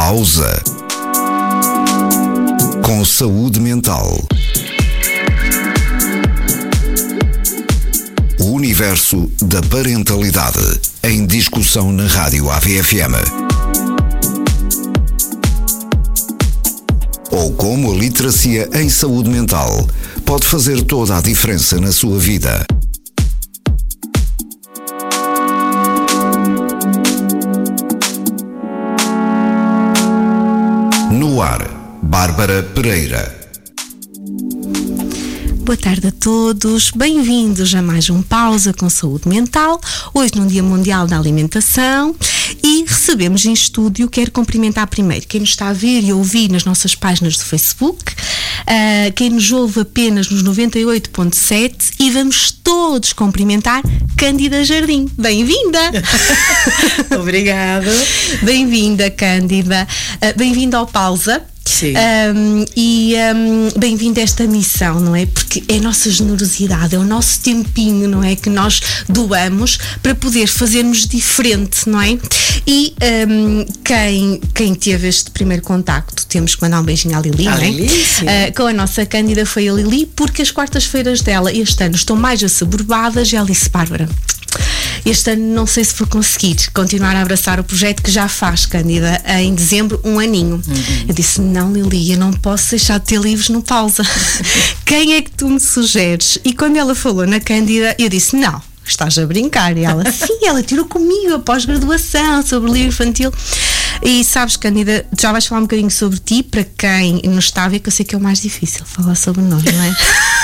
Pausa. Com saúde mental. O universo da parentalidade em discussão na Rádio AVFM. Ou como a literacia em saúde mental pode fazer toda a diferença na sua vida. No ar, Bárbara Pereira. Boa tarde a todos, bem-vindos a mais um Pausa com Saúde Mental, hoje no Dia Mundial da Alimentação, e recebemos em estúdio, quero cumprimentar primeiro quem nos está a ver e a ouvir nas nossas páginas do Facebook, quem nos ouve apenas nos 98.7, e vamos todos cumprimentar Cândida Jardim. Bem-vinda! Obrigada. Bem-vinda, Cândida. Bem-vinda ao Pausa. Sim. Bem-vindo a esta missão, não é? Porque é a nossa generosidade, é o nosso tempinho, não é? Que nós doamos para poder fazermos diferente, não é? E quem teve este primeiro contacto, temos que mandar um beijinho à Lili, não é? Com a nossa Cândida foi a Lili, porque as quartas-feiras dela este ano estão mais assoberbadas, e ela disse: Bárbara, este ano não sei se vou conseguir continuar a abraçar o projeto que já faz, Cândida, em dezembro, um aninho. Eu disse: não, Lili, eu não posso deixar de ter livros no Pausa. Quem é que tu me sugeres? E quando ela falou na Cândida, eu disse: não, estás a brincar. E ela: sim, ela tirou comigo a pós-graduação sobre livro infantil. E sabes, Cândida, já vais falar um bocadinho sobre ti, para quem nos está a ver, que eu sei que é o mais difícil falar sobre nós, não é?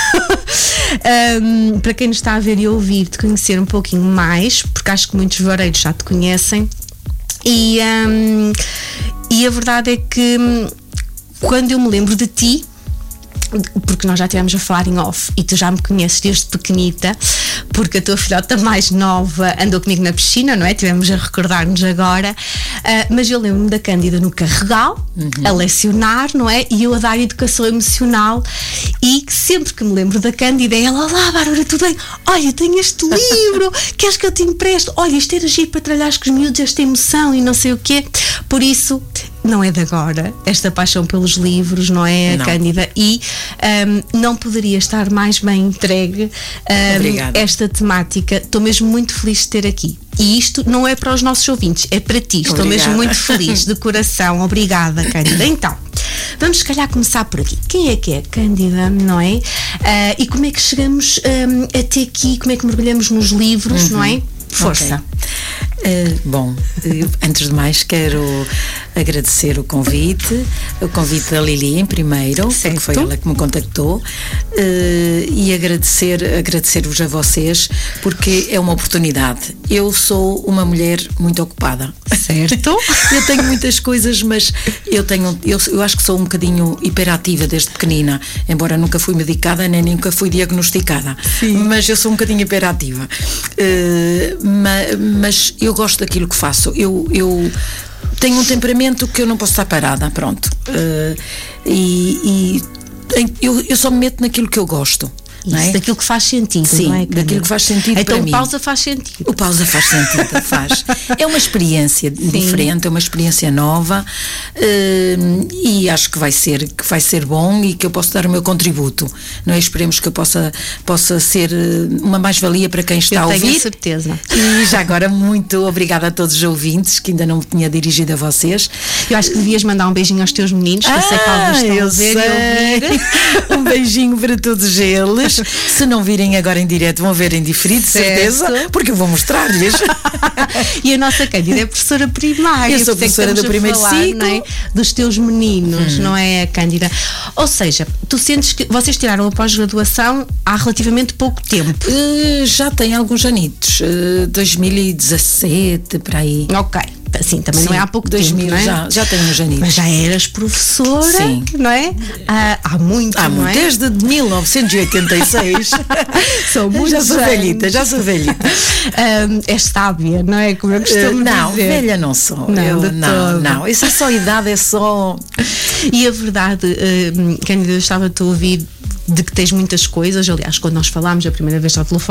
Para quem nos está a ver e ouvir, te conhecer um pouquinho mais, porque acho que muitos vareiros já te conhecem, e a verdade é que quando eu me lembro de ti, porque nós já estivemos a falar em off e tu já me conheces desde pequenita, porque a tua filhota mais nova andou comigo na piscina, não é? Tivemos a recordar-nos agora, mas eu lembro-me da Cândida no Carregal, a lecionar, não é? E eu a dar educação emocional, e sempre que me lembro da Cândida é ela: olá, Bárbara, tudo bem? Olha, tenho este livro, queres que eu te empresto? Olha, isto era giro para trabalhar com os miúdos, esta emoção e não sei o quê. Por isso, não é de agora, esta paixão pelos livros, não é, Cândida? E não poderia estar mais bem entregue esta temática. Estou mesmo muito feliz de ter aqui. E isto não é para os nossos ouvintes, é para ti. Estou mesmo muito feliz, de coração. Obrigada, Cândida. Então, vamos se calhar começar por aqui. Quem é que é Cândida, não é? E como é que chegamos até aqui, como é que mergulhamos nos livros, não é? Força. Bom, antes de mais quero agradecer o convite da Lili em primeiro, certo, porque foi ela que me contactou, e agradecer-vos a vocês, porque é uma oportunidade. Eu sou uma mulher muito ocupada, certo? Eu tenho muitas coisas, mas eu acho que sou um bocadinho hiperativa desde pequenina, embora nunca fui medicada nem nunca fui diagnosticada. Sim. Mas eu sou um bocadinho hiperativa, mas eu gosto daquilo que faço. Eu tenho um temperamento que eu não posso estar parada, pronto. Eu só me meto naquilo que eu gosto. Isso, não é? Daquilo que faz sentido. Sim, não é, daquilo que faz sentido então, para mim. Então o Pausa faz sentido. O Pausa faz sentido, faz. É uma experiência diferente, é uma experiência nova, e acho que vai ser bom e que eu posso dar o meu contributo. Não é? Esperemos que eu possa ser uma mais-valia para quem está a ouvir. Tenho certeza. E já agora, muito obrigada a todos os ouvintes, que ainda não me tinha dirigido a vocês. Eu acho que devias mandar um beijinho aos teus meninos, que eu sei que alguns estão a ver e ouvir. Um beijinho para todos eles. Se não virem agora em direto, vão ver em diferido, de certeza, porque eu vou mostrar-lhes. E a nossa Cândida é professora primária. Eu sou professora do primeiro ciclo, não é? Dos teus meninos, não é, Cândida? Ou seja, tu sentes que vocês tiraram a pós-graduação há relativamente pouco tempo? Já tem alguns anitos, 2017, para aí. Ok. Sim, também não é há pouco 2000, tempo, não é? Já tenho uns anitos. Mas já eras professora, sim, não é? Há muito, não é? Desde 1986. Sou muito já sou velhita. És sábia, não é? Como eu costumo não, dizer. Velha não sou. Não. Isso é só idade, é só... E a verdade, Cândida, eu estava-te a ouvir de que tens muitas coisas. Aliás, quando nós falámos a primeira vez ao telefone,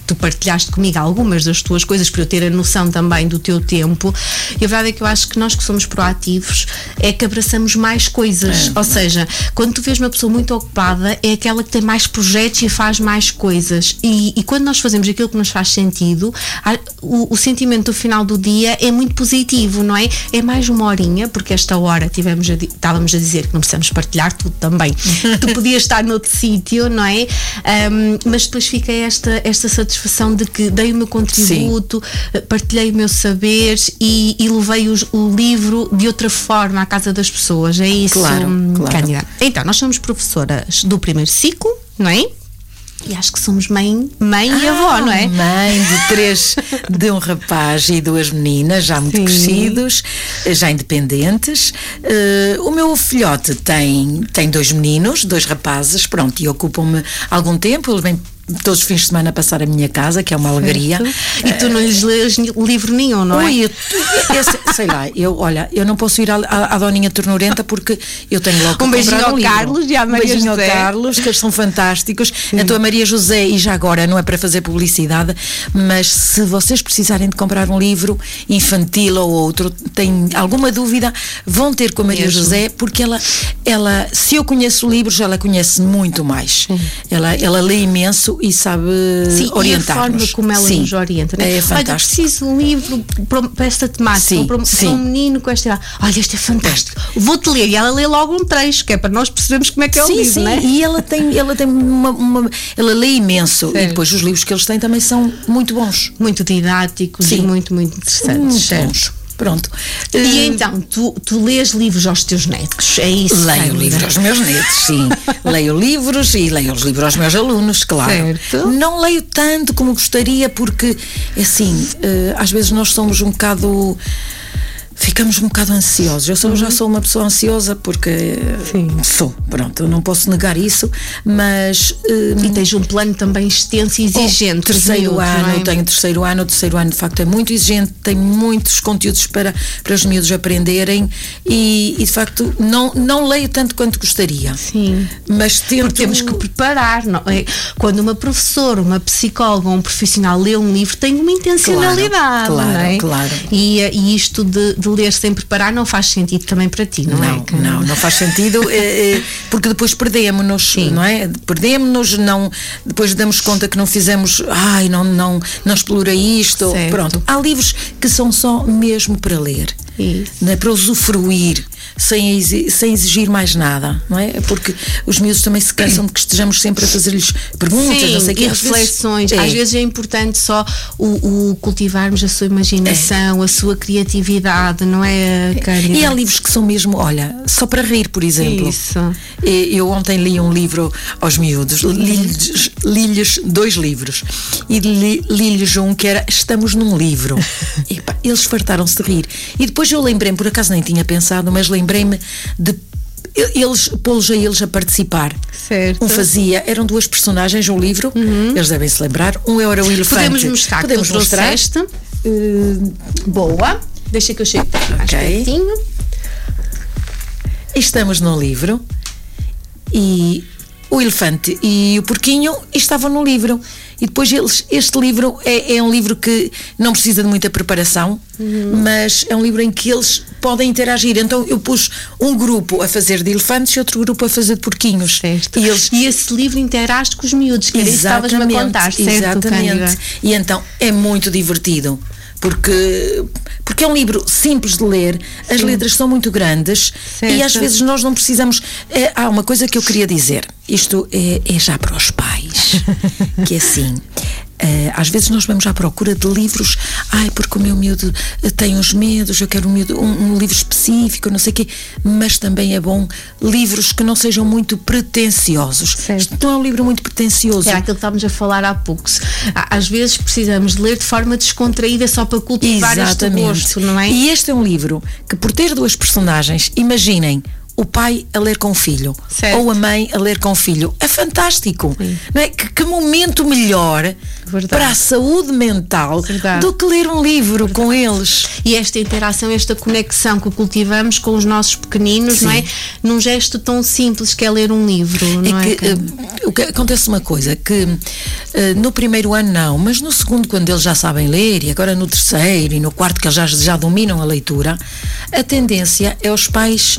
tu partilhaste comigo algumas das tuas coisas para eu ter a noção também do teu tempo, e a verdade é que eu acho que nós que somos proativos é que abraçamos mais coisas, ou seja, quando tu vês uma pessoa muito ocupada é aquela que tem mais projetos e faz mais coisas, e quando nós fazemos aquilo que nos faz sentido, o sentimento do final do dia é muito positivo, não é? É mais uma horinha, porque esta hora estávamos a dizer que não precisamos partilhar tudo também, tu podias estar noutro sítio, não é? Mas depois fica esta satisfação de que dei o meu contributo, partilhei o meu saber e levei o livro de outra forma à casa das pessoas, é isso, claro. Cândida? Então, nós somos professoras do primeiro ciclo, não é? E acho que somos mãe e avó, não é? Mãe de um rapaz e 2 meninas, já muito crescidos, já independentes. O meu filhote tem 2 meninos, 2 rapazes, pronto, e ocupam-me algum tempo. Eles vêm todos os fins de semana a passar a minha casa, que é uma alegria. E tu não lhes lês livro nenhum, não é? Sei lá, eu não posso ir à Doninha Ternurenta porque eu tenho logo que beijinho ao Carlos e à Maria José. Ao Carlos, que eles são fantásticos. A tua Maria José, e já agora não é para fazer publicidade, mas se vocês precisarem de comprar um livro infantil ou outro, têm alguma dúvida, vão ter com a Maria José, porque ela, se eu conheço livros, ela conhece muito mais. Ela lê imenso e sabe orientar-nos. E a forma como ela nos orienta, né? É fantástico. Olha, preciso de um livro para esta temática, para um menino com esta idade. Olha, este é fantástico, vou-te ler. E ela lê logo um trecho, que é para nós percebermos como é que é o livro, né? E ela tem ela lê imenso. E depois os livros que eles têm também são muito bons. Muito didáticos e muito, muito interessantes. Muito bons. Pronto. E então, tu lês livros aos teus netos, é isso? Leio livros aos meus netos, sim. Leio livros e leio os livros aos meus alunos, claro. Certo. Não leio tanto como gostaria, porque, assim, às vezes nós somos um bocado... Ficamos um bocado ansiosos. Eu já sou uma pessoa ansiosa porque pronto, eu não posso negar isso, mas... e tens um plano também extenso e exigente. Terceiro ano, tenho terceiro ano. O terceiro ano, de facto, é muito exigente, tem muitos conteúdos para os miúdos aprenderem e de facto, não leio tanto quanto gostaria. Sim. Mas porque temos que preparar, não é? Quando uma professora, uma psicóloga ou um profissional lê um livro, tem uma intencionalidade, claro, não é? Claro. E isto de ler sem preparar não faz sentido também para ti, não é? Não faz sentido, porque depois perdemos-nos, não é? Perdemos-nos, depois damos conta que não fizemos, não explorei isto, certo. Pronto. Há livros que são só mesmo para ler, não é? Para usufruir, sem exigir mais nada, não é? Porque os miúdos também se cansam de que estejamos sempre a fazer-lhes perguntas, não sei o quê. E reflexões. Às vezes é importante só o cultivarmos a sua imaginação, a sua criatividade, não é, Cândida? E há livros que são mesmo, olha, só para rir, por exemplo. Isso. Eu ontem li um livro aos miúdos, li-lhes 2 livros e li-lhes um que era Estamos num Livro. Epa, eles fartaram-se de rir. E depois eu lembrei-me, por acaso nem tinha pensado, mas lembrei-me de pô-los a eles a participar. Certo. Eram 2 personagens, um livro, eles devem se lembrar, um era o elefante. Podemos mostrar. Boa. Deixa que eu chegue mais pertinho. Estamos num livro e o elefante e o porquinho estavam no livro. E depois este livro é um livro que não precisa de muita preparação, mas é um livro em que eles podem interagir. Então eu pus um grupo a fazer de elefantes e outro grupo a fazer de porquinhos. Certo. E esse livro interage com os miúdos, que estavas-me a contar, certo? Exatamente. E então é muito divertido. Porque é um livro simples de ler, as letras são muito grandes, certo. E às vezes nós não precisamos... há uma coisa que eu queria dizer, isto é já para os pais, que é assim... às vezes nós vamos à procura de livros, porque o meu miúdo tem uns medos, eu quero um livro específico, não sei o quê, mas também é bom livros que não sejam muito pretenciosos. Certo. Isto não é um livro muito pretencioso. Era aquilo que estávamos a falar há pouco. Às vezes precisamos de ler de forma descontraída só para cultivar este gosto, não é? E este é um livro que, por ter 2 personagens, imaginem o pai a ler com o filho, certo. ou a mãe a ler com o filho. É fantástico. Não é? Que momento melhor para a saúde mental do que ler um livro com eles. E esta interação, esta conexão que cultivamos com os nossos pequeninos, não é? Num gesto tão simples que é ler um livro. Não é o que acontece uma coisa, que no primeiro ano não, mas no segundo, quando eles já sabem ler, e agora no terceiro e no quarto, que eles já dominam a leitura, a tendência é os pais...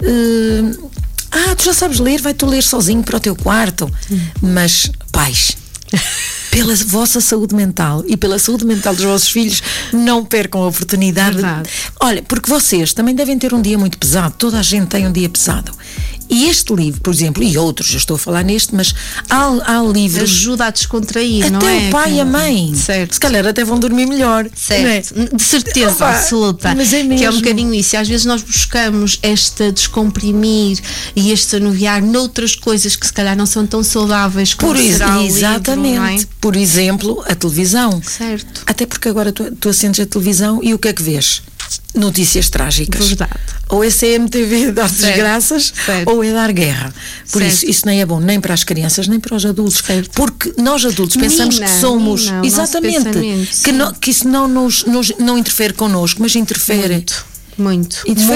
tu já sabes ler, vai-te ler sozinho para o teu quarto. Mas, pais, pela vossa saúde mental e pela saúde mental dos vossos filhos, não percam a oportunidade. Olha, porque vocês também devem ter um dia muito pesado. Toda a gente tem um dia pesado. E este livro, por exemplo, e outros, eu estou a falar neste, mas há livros... Ajuda a descontrair, até não é? Até o pai e a mãe. Certo. Se calhar até vão dormir melhor. Certo. Não é? De certeza absoluta. Mas é mesmo. Que é um bocadinho isso. E às vezes nós buscamos este descomprimir e este anuviar noutras coisas que se calhar não são tão saudáveis como será o exatamente. Livro, não é? Por exemplo, a televisão. Certo. Até porque agora tu acendes a televisão e o que é que vês? Notícias trágicas. Verdade. Ou é CMTV dar desgraças, ou é dar guerra. Por isso nem é bom nem para as crianças, nem para os adultos. Porque nós adultos pensamos que somos... exatamente. Que isso não interfere connosco, mas interfere... Muito,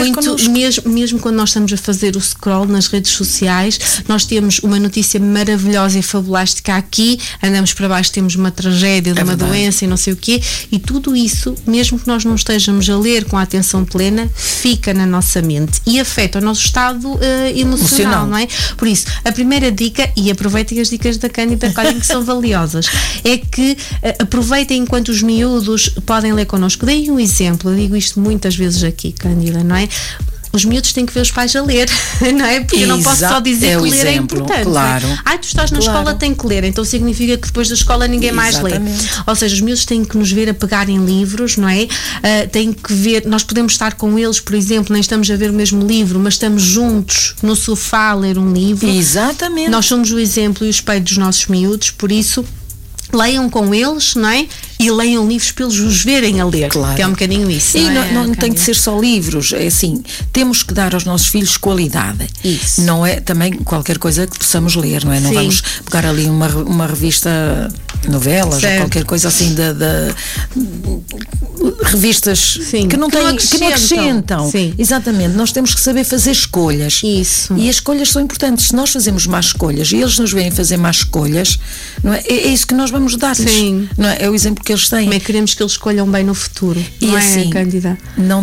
mesmo quando nós estamos a fazer o scroll nas redes sociais, nós temos uma notícia maravilhosa e fabulástica aqui, andamos para baixo, temos uma tragédia de uma doença e não sei o quê, e tudo isso, mesmo que nós não estejamos a ler com a atenção plena, fica na nossa mente e afeta o nosso estado emocional, não é? Por isso, a primeira dica, e aproveitem as dicas da Cândida, que são valiosas, é que aproveitem enquanto os miúdos podem ler connosco. Dei um exemplo, eu digo isto muitas vezes aqui, Cândida, não é? Os miúdos têm que ver os pais a ler, não é? Porque eu não posso só dizer que ler é importante. Claro. Tu estás na escola, tem que ler, então significa que depois da escola ninguém mais lê. Ou seja, os miúdos têm que nos ver a pegar em livros, não é? Têm que ver, nós podemos estar com eles, por exemplo, nem estamos a ver o mesmo livro, mas estamos juntos no sofá a ler um livro. Exatamente. Nós somos o exemplo e o espelho dos nossos miúdos, por isso leiam com eles, não é? E leiam livros para eles os verem a ler, que é um bocadinho isso. E não tem de ser só livros, é assim, temos que dar aos nossos filhos qualidade. Isso. Não é também qualquer coisa que possamos ler, não é? Não vamos pegar ali uma revista, novelas, ou qualquer coisa assim revistas que não acrescentam. Exatamente, nós temos que saber fazer escolhas. Isso. E as escolhas são importantes. Se nós fazemos más escolhas e eles nos veem fazer más escolhas, não é? É isso que nós vamos dar-lhes. Não é? É o exemplo que eles têm. Também queremos que eles escolham bem no futuro. E não assim, é, Cândida?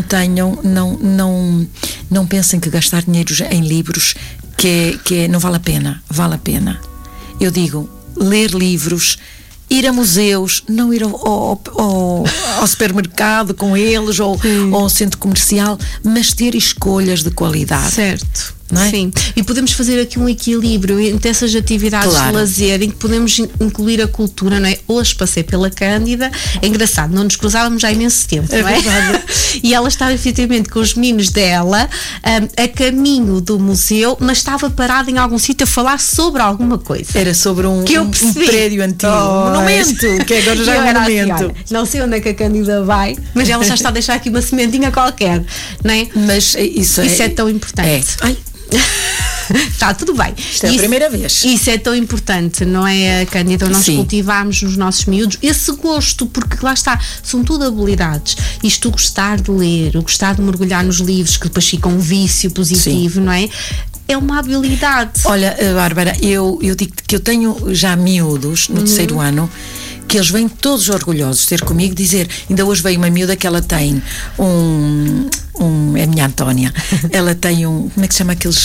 Não pensem que gastar dinheiro em livros que não vale a pena. Vale a pena. Eu digo, ler livros, ir a museus, não ir ao supermercado com eles ou ao centro comercial, mas ter escolhas de qualidade. Certo. Não é? Sim, e podemos fazer aqui um equilíbrio entre essas atividades de lazer em que podemos incluir a cultura, não é? Hoje passei pela Cândida, é engraçado, não nos cruzávamos já há imenso tempo, não é? E ela estava efetivamente com os meninos dela a caminho do museu, mas estava parada em algum sítio a falar sobre alguma coisa. Era sobre um prédio antigo, um monumento, que agora já é um monumento. Assim, olha, não sei onde é que a Cândida vai, mas ela já está a deixar aqui uma sementinha qualquer, não é? Mas isso é tão importante. Está tudo bem. Isto é a primeira vez. Isso é tão importante, não é, Cândida? Nós cultivarmos nos nossos miúdos esse gosto, porque lá está, são tudo habilidades. Isto, o gostar de ler, o gostar de mergulhar nos livros, que depois fica um vício positivo, não é? É uma habilidade. Olha, Bárbara, eu digo que eu tenho já miúdos no terceiro ano, que eles vêm todos orgulhosos de ter comigo, dizer, ainda hoje veio uma miúda que ela tem é a minha Antónia, ela tem como é que se chama aqueles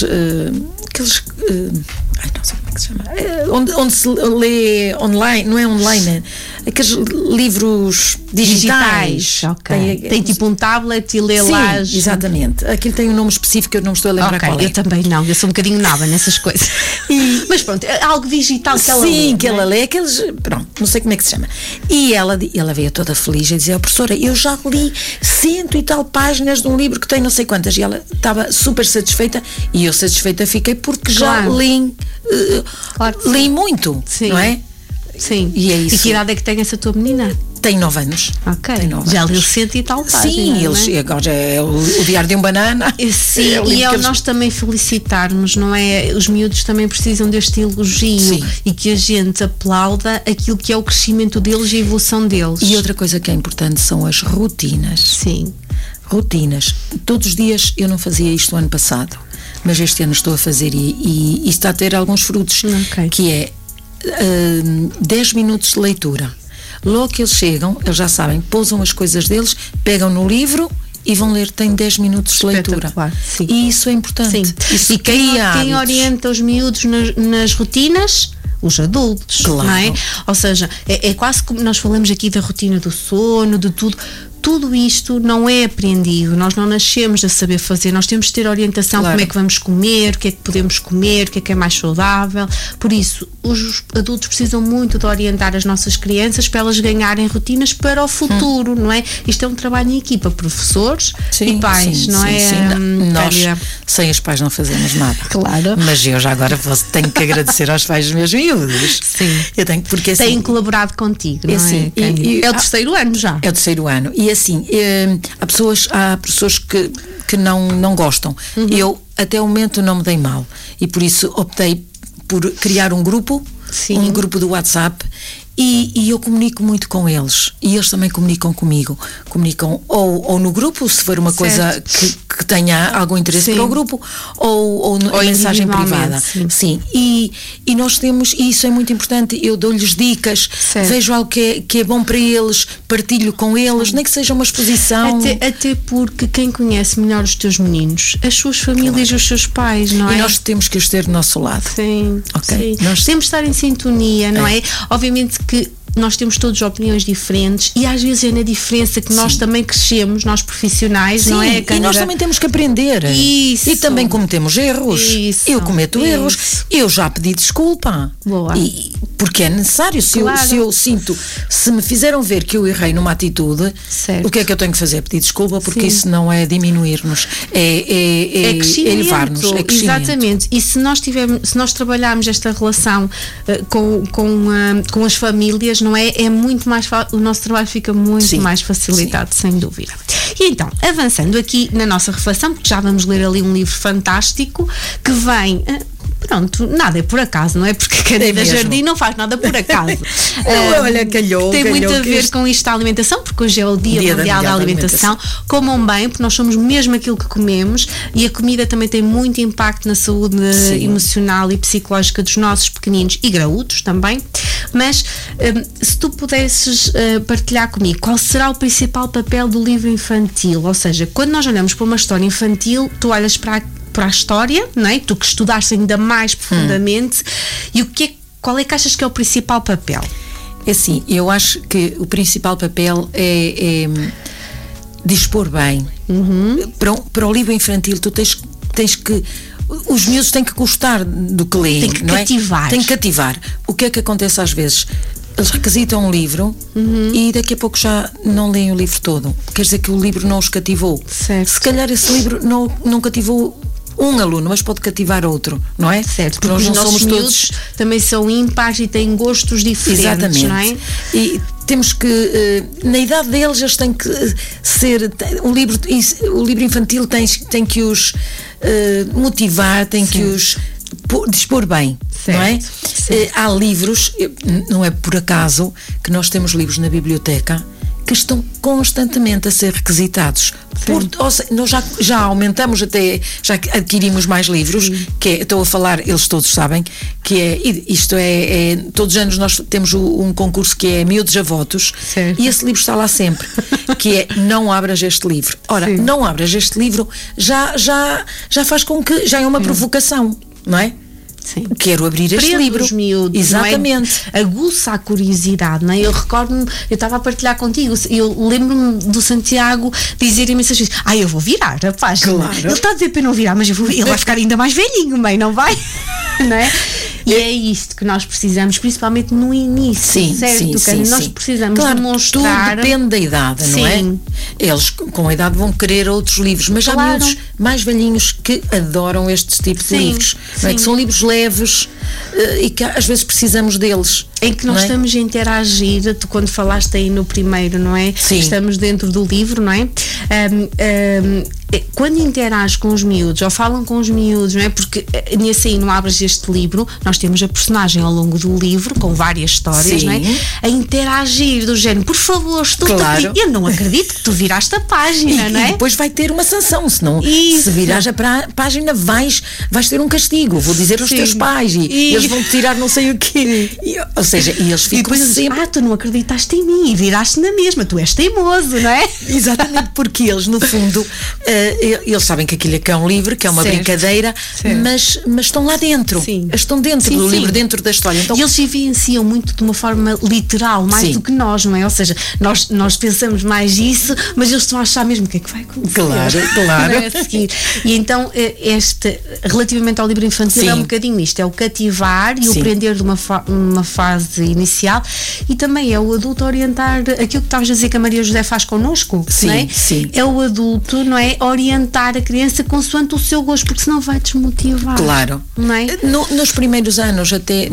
não sei como é que se chama, onde se lê online, não é online, aqueles livros digitais. Tem tipo um tablet e lê lá. Exatamente, aquilo tem um nome específico, eu não me estou a lembrar qual é. Eu também não, eu sou um bocadinho nova nessas coisas. Mas pronto, é algo digital que ela lê. Sim, que ela lê, aqueles, pronto, não sei como é que se chama. E ela veio toda feliz e dizia, professora, eu já li 100 e tal páginas de um livro que tem não sei quantas, e ela estava super satisfeita, e eu satisfeita fiquei porque já li li muito, não é? Sim. E é isso. E que idade é que tem essa tua menina? Tem 9 anos. Ok. Tem 9 já anos. leu 100 e tal páginas. Sim, não é? agora é o Diário de um Banana. Sim, e nós também felicitarmos, não é? Os miúdos também precisam deste elogio. Sim. E que a gente aplauda aquilo que é o crescimento deles e a evolução deles. E outra coisa que é importante são as rotinas. Sim. Rotinas. Todos os dias eu não fazia isto no ano passado, mas este ano estou a fazer e está a ter alguns frutos, que é 10 minutos de leitura. Logo que eles chegam, eles já sabem, pousam as coisas deles, pegam no livro e vão ler, tem 10 minutos de leitura. Sim. E isso é importante. Sim. Isso e quem orienta os miúdos nas rotinas? Os adultos, claro. Não é? Ou seja, é quase como nós falamos aqui da rotina do sono, de tudo. Tudo isto não é aprendido, nós não nascemos a saber fazer, nós temos de ter orientação, claro. Como é que vamos comer, o que é que podemos comer, o que é mais saudável. Por isso, os adultos precisam muito de orientar as nossas crianças para elas ganharem rotinas para o futuro, não é? Isto é um trabalho em equipa, professores e pais, não é? Nós, sem os pais não fazemos nada. Claro. Mas eu já agora tenho que agradecer aos pais dos meus miúdos. Sim. Eu tenho, porque assim, têm colaborado contigo, não assim, é? É o terceiro ano já. É o terceiro ano. E assim, há pessoas que não gostam. Eu até o momento não me dei mal e por isso optei por criar um grupo, um grupo do WhatsApp. E eu comunico muito com eles e eles também comunicam comigo. Comunicam ou no grupo, se for uma coisa que tenha algum interesse para o grupo, ou em mensagem privada. Sim. E nós temos, e isso é muito importante, eu dou-lhes dicas, vejo algo que é bom para eles, partilho com eles, nem que seja uma exposição. Até porque quem conhece melhor os teus meninos, as suas famílias e os seus pais, não é? E nós temos que os ter do nosso lado. Sim. Ok. Nós temos de estar em sintonia, não é? Obviamente que nós temos todas opiniões diferentes e às vezes é na diferença que nós também crescemos, nós profissionais, não é? E nós também temos que aprender. Isso. E também cometemos erros. Isso. Eu cometo erros. Eu já pedi desculpa. Boa. Porque é necessário. Se eu sinto, se me fizeram ver que eu errei numa atitude, o que é que eu tenho que fazer? Pedir desculpa, porque isso não é diminuir-nos, é elevar-nos. É crescimento. Exatamente. E se nós trabalharmos esta relação com as famílias, não é? É muito mais o nosso trabalho fica muito mais facilitado, sem dúvida. E então, avançando aqui na nossa reflexão, porque já vamos ler ali um livro fantástico que vem. Pronto, nada é por acaso, não é? Porque Cândida Jardim não faz nada por acaso. Olha, calhou. Tem muito a ver com isto da alimentação, porque hoje é o Dia Mundial da Alimentação. Comam bem, porque nós somos mesmo aquilo que comemos e a comida também tem muito impacto na saúde emocional e psicológica dos nossos pequeninos e graúdos também. Mas se tu pudesses partilhar comigo, qual será o principal papel do livro infantil? Ou seja, quando nós olhamos para uma história infantil, tu olhas para a história, não é? Tu que estudaste ainda mais profundamente, e qual é que achas que é o principal papel? É assim, eu acho que o principal papel é dispor bem. Para o livro infantil, tu tens que os miúdos têm que gostar do que leem, tem que não cativar. Tem que cativar. O que é que acontece às vezes? Eles requisitam um livro e daqui a pouco já não leem o livro todo. Quer dizer que o livro não os cativou. Certo. Se calhar esse livro não cativou um aluno, mas pode cativar outro, não é? Certo, porque nós não somos todos também são ímpares e têm gostos diferentes. Exatamente. Não é? E temos que, na idade deles, eles têm que ser, o livro infantil tem que os motivar, tem que os dispor bem, não é? Há livros, não é por acaso que nós temos livros na biblioteca que estão constantemente a ser requisitados. Nós já aumentamos até, já adquirimos mais livros, estou a falar, eles todos sabem, todos os anos nós temos um concurso que é Miúdos a Votos, e esse livro está lá sempre, que é Não Abras Este Livro. Ora, Não Abras Este Livro já faz com que, já é uma provocação, não é? Sim. Quero abrir este livro. Os miúdos, exatamente. Não é? Aguça a curiosidade, não é? Eu recordo-me, eu estava a partilhar contigo, eu lembro-me do Santiago dizer imensas vezes: eu vou virar a página. Claro. Ele está a dizer para eu não virar, mas ele vai ficar ainda mais velhinho, bem, não vai? Não é? E é isto que nós precisamos, principalmente no início, certo? Nós precisamos demonstrar... Tudo depende da idade, não é? Eles, com a idade, vão querer outros livros, mas há miúdos mais velhinhos que adoram estes tipos de livros, não é? Que são livros leves e que às vezes precisamos deles. Em que nós estamos a interagir, tu quando falaste aí no primeiro, não é? Sim. Estamos dentro do livro, não é? Quando interages com os miúdos ou falam com os miúdos, não é? Porque nesse aí, não abres este livro, nós temos a personagem ao longo do livro, com várias histórias, não é? A interagir do género, por favor, eu não acredito que tu viraste a página, não é? E depois vai ter uma sanção, senão se virares a página vais ter um castigo, vou dizer aos teus pais e eles vão te tirar não sei o quê. Ou seja, e eles ficam sempre... tu não acreditaste em mim e viraste na mesma, tu és teimoso, não é? Exatamente, porque eles no fundo eles sabem que aquilo é um livro, que é uma brincadeira, mas estão lá dentro, estão dentro do livro, dentro da história. Então, e eles vivenciam muito de uma forma literal, mais do que nós, não é? Ou seja, nós pensamos mais isso, mas eles estão a achar mesmo o que é que vai acontecer. Claro. A seguir. E então, relativamente ao livro infantil, é um bocadinho isto, é o cativar e o prender de uma fase inicial, e também é o adulto orientar aquilo que estavas a dizer que a Maria José faz connosco, não é? É o adulto, não é? Orientar a criança consoante o seu gosto, porque senão vai desmotivar. Claro. Não é? Nos primeiros anos até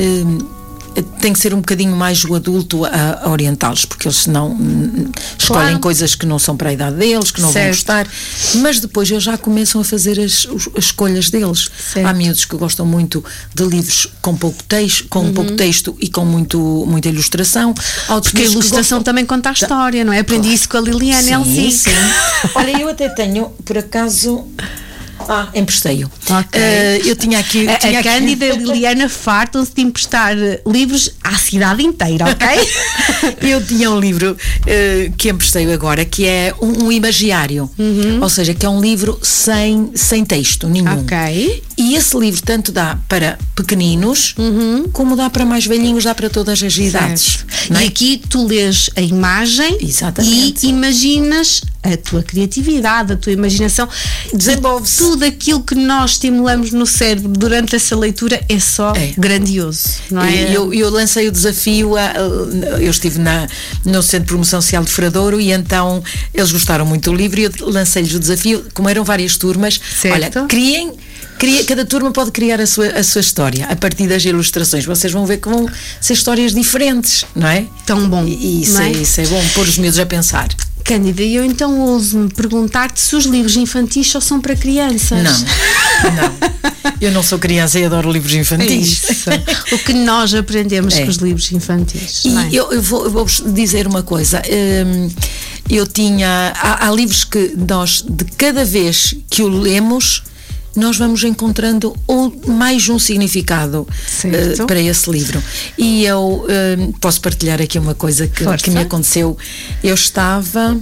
tem que ser um bocadinho mais o adulto a orientá-los, porque eles senão escolhem coisas que não são para a idade deles, que não vão gostar, mas depois eles já começam a fazer as escolhas deles. Há miúdos que gostam muito de livros com pouco texto, pouco texto e com muita ilustração. Porque a ilustração também conta a história, não é? Aprendi isso com a Liliana. Sim. Olha, eu até tenho, por acaso... emprestei-o. Eu tinha aqui... A Cândida e a Liliana fartam-se de emprestar livros à cidade inteira, ok? Eu tinha um livro que emprestei agora, que é um imagiário. Ou seja, que é um livro sem texto nenhum. Ok. E esse livro tanto dá para pequeninos, como dá para mais velhinhos, dá para todas as idades. E aqui tu lês a imagem e imaginas a tua criatividade, a tua imaginação, desenvolve-se. Tudo aquilo que nós estimulamos no cérebro durante essa leitura é só grandioso, não é? Eu lancei o desafio, eu estive no Centro de Promoção Social de Faradouro e então eles gostaram muito do livro e eu lancei-lhes o desafio, como eram várias turmas, olha, cada turma pode criar a sua história a partir das ilustrações. Vocês vão ver que vão ser histórias diferentes, não é? Tão bom. E isso é bom, pôr os miúdos a pensar. Cândida, eu então ouso-me perguntar-te se os livros infantis só são para crianças. Não. Eu não sou criança e adoro livros infantis. O que nós aprendemos com os livros infantis. E eu vou-vos dizer uma coisa. Há livros que nós, de cada vez que o lemos, nós vamos encontrando mais um significado para esse livro. E eu posso partilhar aqui uma coisa que me aconteceu. Eu estava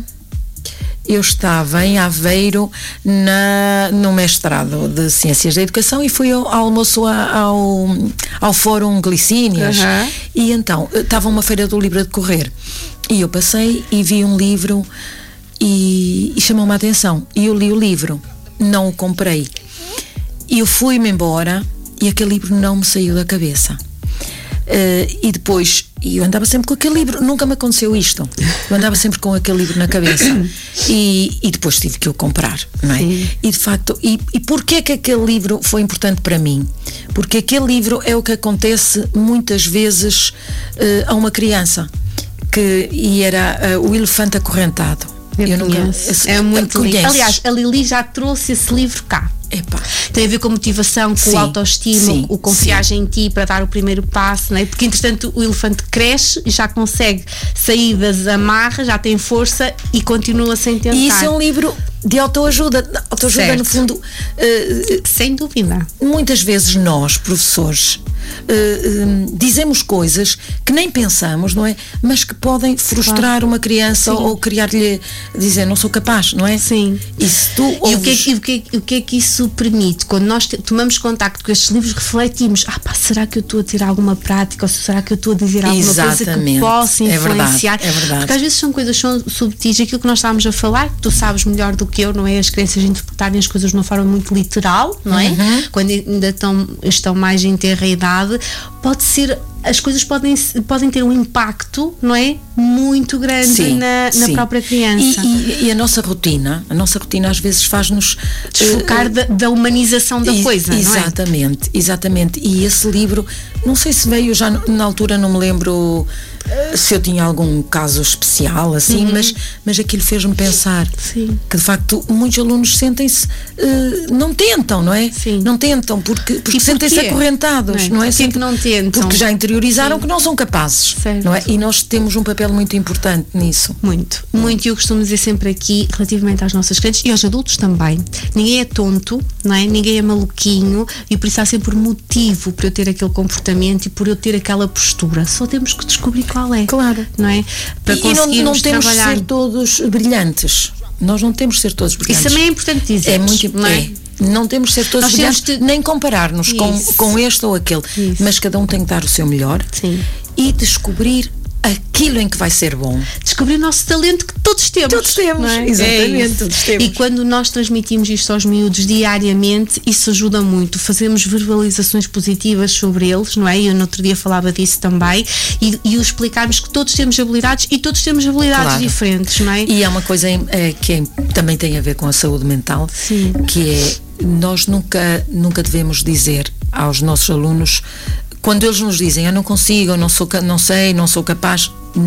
em Aveiro no mestrado de Ciências da Educação e fui ao almoço ao Fórum Glicínias. E então estava uma feira do livro a decorrer e eu passei e vi um livro e chamou-me a atenção e eu li o livro, não o comprei. E eu fui-me embora e aquele livro não me saiu da cabeça. E depois, eu andava sempre com aquele livro, nunca me aconteceu isto. Eu andava sempre com aquele livro na cabeça. E depois tive que o comprar, não é? Sim. E de facto, e porquê é que aquele livro foi importante para mim? Porque aquele livro é o que acontece muitas vezes a uma criança. E era o Elefante Acorrentado. É muito lindo. Aliás, a Lili já trouxe esse livro cá. Tem a ver com motivação, com autoestima, o confiagem em ti para dar o primeiro passo, não é? Porque entretanto o elefante cresce e já consegue sair das amarras, já tem força e continua sem tentar. E isso é um livro de autoajuda no fundo, sem dúvida. Muitas vezes nós, professores, dizemos coisas que nem pensamos, não é? Mas que podem frustrar uma criança ou criar-lhe, dizer não sou capaz, não é? Sim. E se tu ouves... o que é que isso permite? Quando nós tomamos contacto com estes livros, refletimos, será que eu estou a tirar alguma prática ou será que eu estou a dizer alguma coisa que possa influenciar? É verdade. Porque às vezes são coisas subtis, aquilo que nós estávamos a falar, que tu sabes melhor do que eu, não é? As crianças interpretarem as coisas de uma forma muito literal, não é? Quando ainda estão mais em tenra idade, verdade, as coisas podem ter um impacto, não é? Muito grande na própria criança. E a nossa rotina às vezes faz-nos desfocar da humanização da coisa, exatamente, não é? Exatamente. E esse livro, não sei se veio já na altura, não me lembro se eu tinha algum caso especial assim, mas aquilo fez-me pensar que de facto muitos alunos sentem-se, não tentam, não é? Sim. Não tentam porque sentem-se acorrentados, não é? Porquê que não tentam? Porque já interiorizaram que não são capazes, não é? E nós temos um papel muito importante nisso. Muito. E eu costumo dizer sempre aqui, relativamente às nossas crianças e aos adultos também, ninguém é tonto, não é? Ninguém é maluquinho, e por isso há sempre motivo para eu ter aquele comportamento e por eu ter aquela postura. Só temos que descobrir qual é. Claro. Não é? Para conseguirmos temos trabalhar. De ser todos brilhantes. Nós não temos de ser todos brilhantes. Isso também é importante dizer. É muito importante. Não temos de ser todos brilhantes, nem comparar-nos com este ou aquele. Isso. Mas cada um tem que dar o seu melhor. Sim. E descobrir aquilo em que vai ser bom. Descobrir o nosso talento que todos temos. Todos temos, não é? Exatamente, todos temos. E quando nós transmitimos isto aos miúdos diariamente, isso ajuda muito. Fazemos verbalizações positivas sobre eles, não é? Eu no outro dia falava disso também, e o explicarmos que todos temos habilidades e todos temos habilidades diferentes, não é? E há uma coisa que também tem a ver com a saúde mental, que é, nós nunca devemos dizer aos nossos alunos, quando eles nos dizem, eu não consigo, eu não sei, não sou capaz,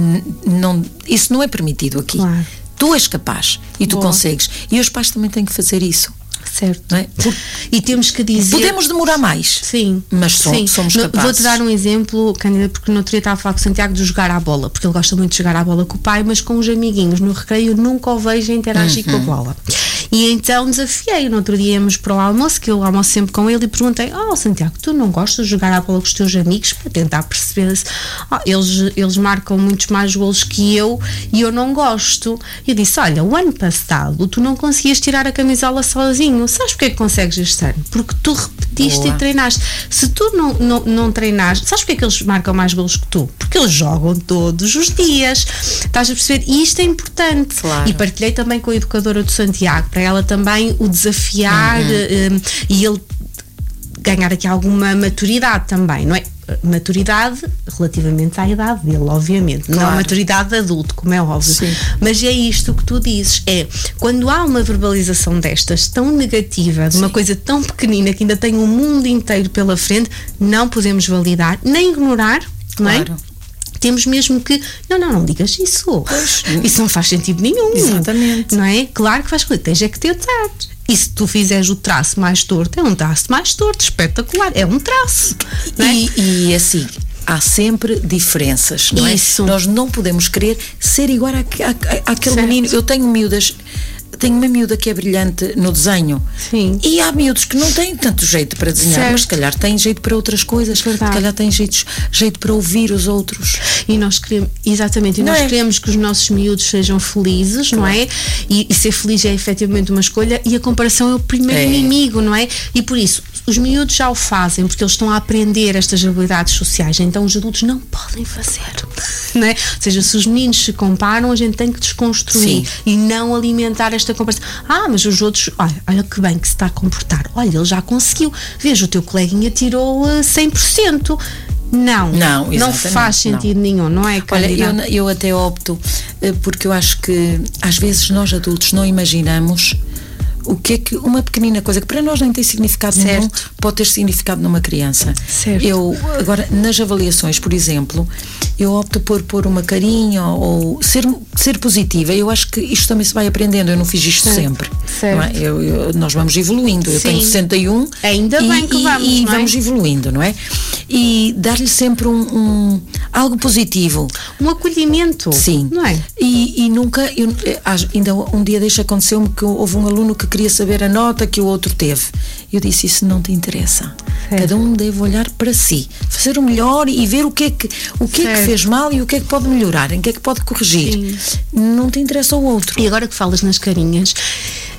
isso não é permitido aqui. Claro. Tu és capaz e tu consegues. E os pais também têm que fazer isso. Certo. Não é? E temos que dizer... Podemos demorar mais. Sim. Mas somos capazes. Vou-te dar um exemplo, Cândida, porque no outro dia estava a falar com o Santiago de jogar à bola, porque ele gosta muito de jogar à bola com o pai, mas com os amiguinhos. No recreio nunca o vejo interagir com a bola. E então desafiei. No outro dia íamos para o almoço, que eu almoço sempre com ele, e perguntei, Santiago, tu não gostas de jogar à bola com os teus amigos? Para tentar perceber se eles marcam muitos mais golos que eu e eu não gosto. E eu disse, olha, o ano passado tu não conseguias tirar a camisola sozinho. Sabes porque é que consegues este ano? Porque tu repetiste e treinaste. Se tu não treinaste, sabes porque é que eles marcam mais golos que tu? Porque eles jogam todos os dias. Estás a perceber? E isto é importante. Claro. E partilhei também com a educadora do Santiago, para ela também o desafiar e ele ganhar aqui alguma maturidade também, não é? Maturidade relativamente à idade dele, obviamente, claro. Não maturidade de adulto, como é óbvio. Sim. Mas é isto que tu dizes, quando há uma verbalização destas tão negativa, de uma coisa tão pequenina que ainda tem um mundo inteiro pela frente, não podemos validar, nem ignorar, não é? Claro. Temos mesmo que, não digas isso. Isso não faz sentido nenhum. Exatamente. Não é? Claro que faz coisa, tens que tentar. E se tu fizeres o traço mais torto, é um traço mais torto, espetacular, é um traço. Não é? E assim, há sempre diferenças, não é? Isso. Nós não podemos querer ser igual àquele menino. Eu tenho uma miúda que é brilhante no desenho. Sim. E há miúdos que não têm tanto jeito para desenhar, certo. mas se calhar têm jeito para outras coisas. Verdade. Se calhar têm jeito para ouvir os outros. E nós queremos, exatamente, nós queremos que os nossos miúdos sejam felizes, não é? E ser feliz é efetivamente uma escolha, e a comparação é o primeiro inimigo, não é? E por isso, os miúdos já o fazem, porque eles estão a aprender estas habilidades sociais, então os adultos não podem fazer, não é? Ou seja, se os meninos se comparam, a gente tem que desconstruir e não alimentar esta comparação. Mas os outros, olha que bem que se está a comportar, olha, ele já conseguiu, veja, o teu coleguinha tirou 100%. Não faz sentido nenhum, não é? Olha, eu até opto, porque eu acho que às vezes nós adultos não imaginamos o que é que uma pequenina coisa que para nós nem tem significado nenhum pode ter significado numa criança. Certo. Eu, agora, nas avaliações, por exemplo, eu opto por pôr uma carinha ou ser positiva. Eu acho que isto também se vai aprendendo. Eu não fiz isto sempre. Certo. Não é? Nós vamos evoluindo. Eu tenho 61 ainda bem que vamos, e não é? vamos evoluindo, não é? E dar-lhe sempre algo positivo. Um acolhimento. Sim. Não é? E nunca, ainda um dia aconteceu-me que houve um aluno que queria saber a nota que o outro teve. Eu disse, isso não te interessa. Certo. Cada um deve olhar para si, fazer o melhor e ver o que é que fez mal e o que é que pode melhorar, em que é que pode corrigir. Sim. Não te interessa o outro. E agora que falas nas carinhas,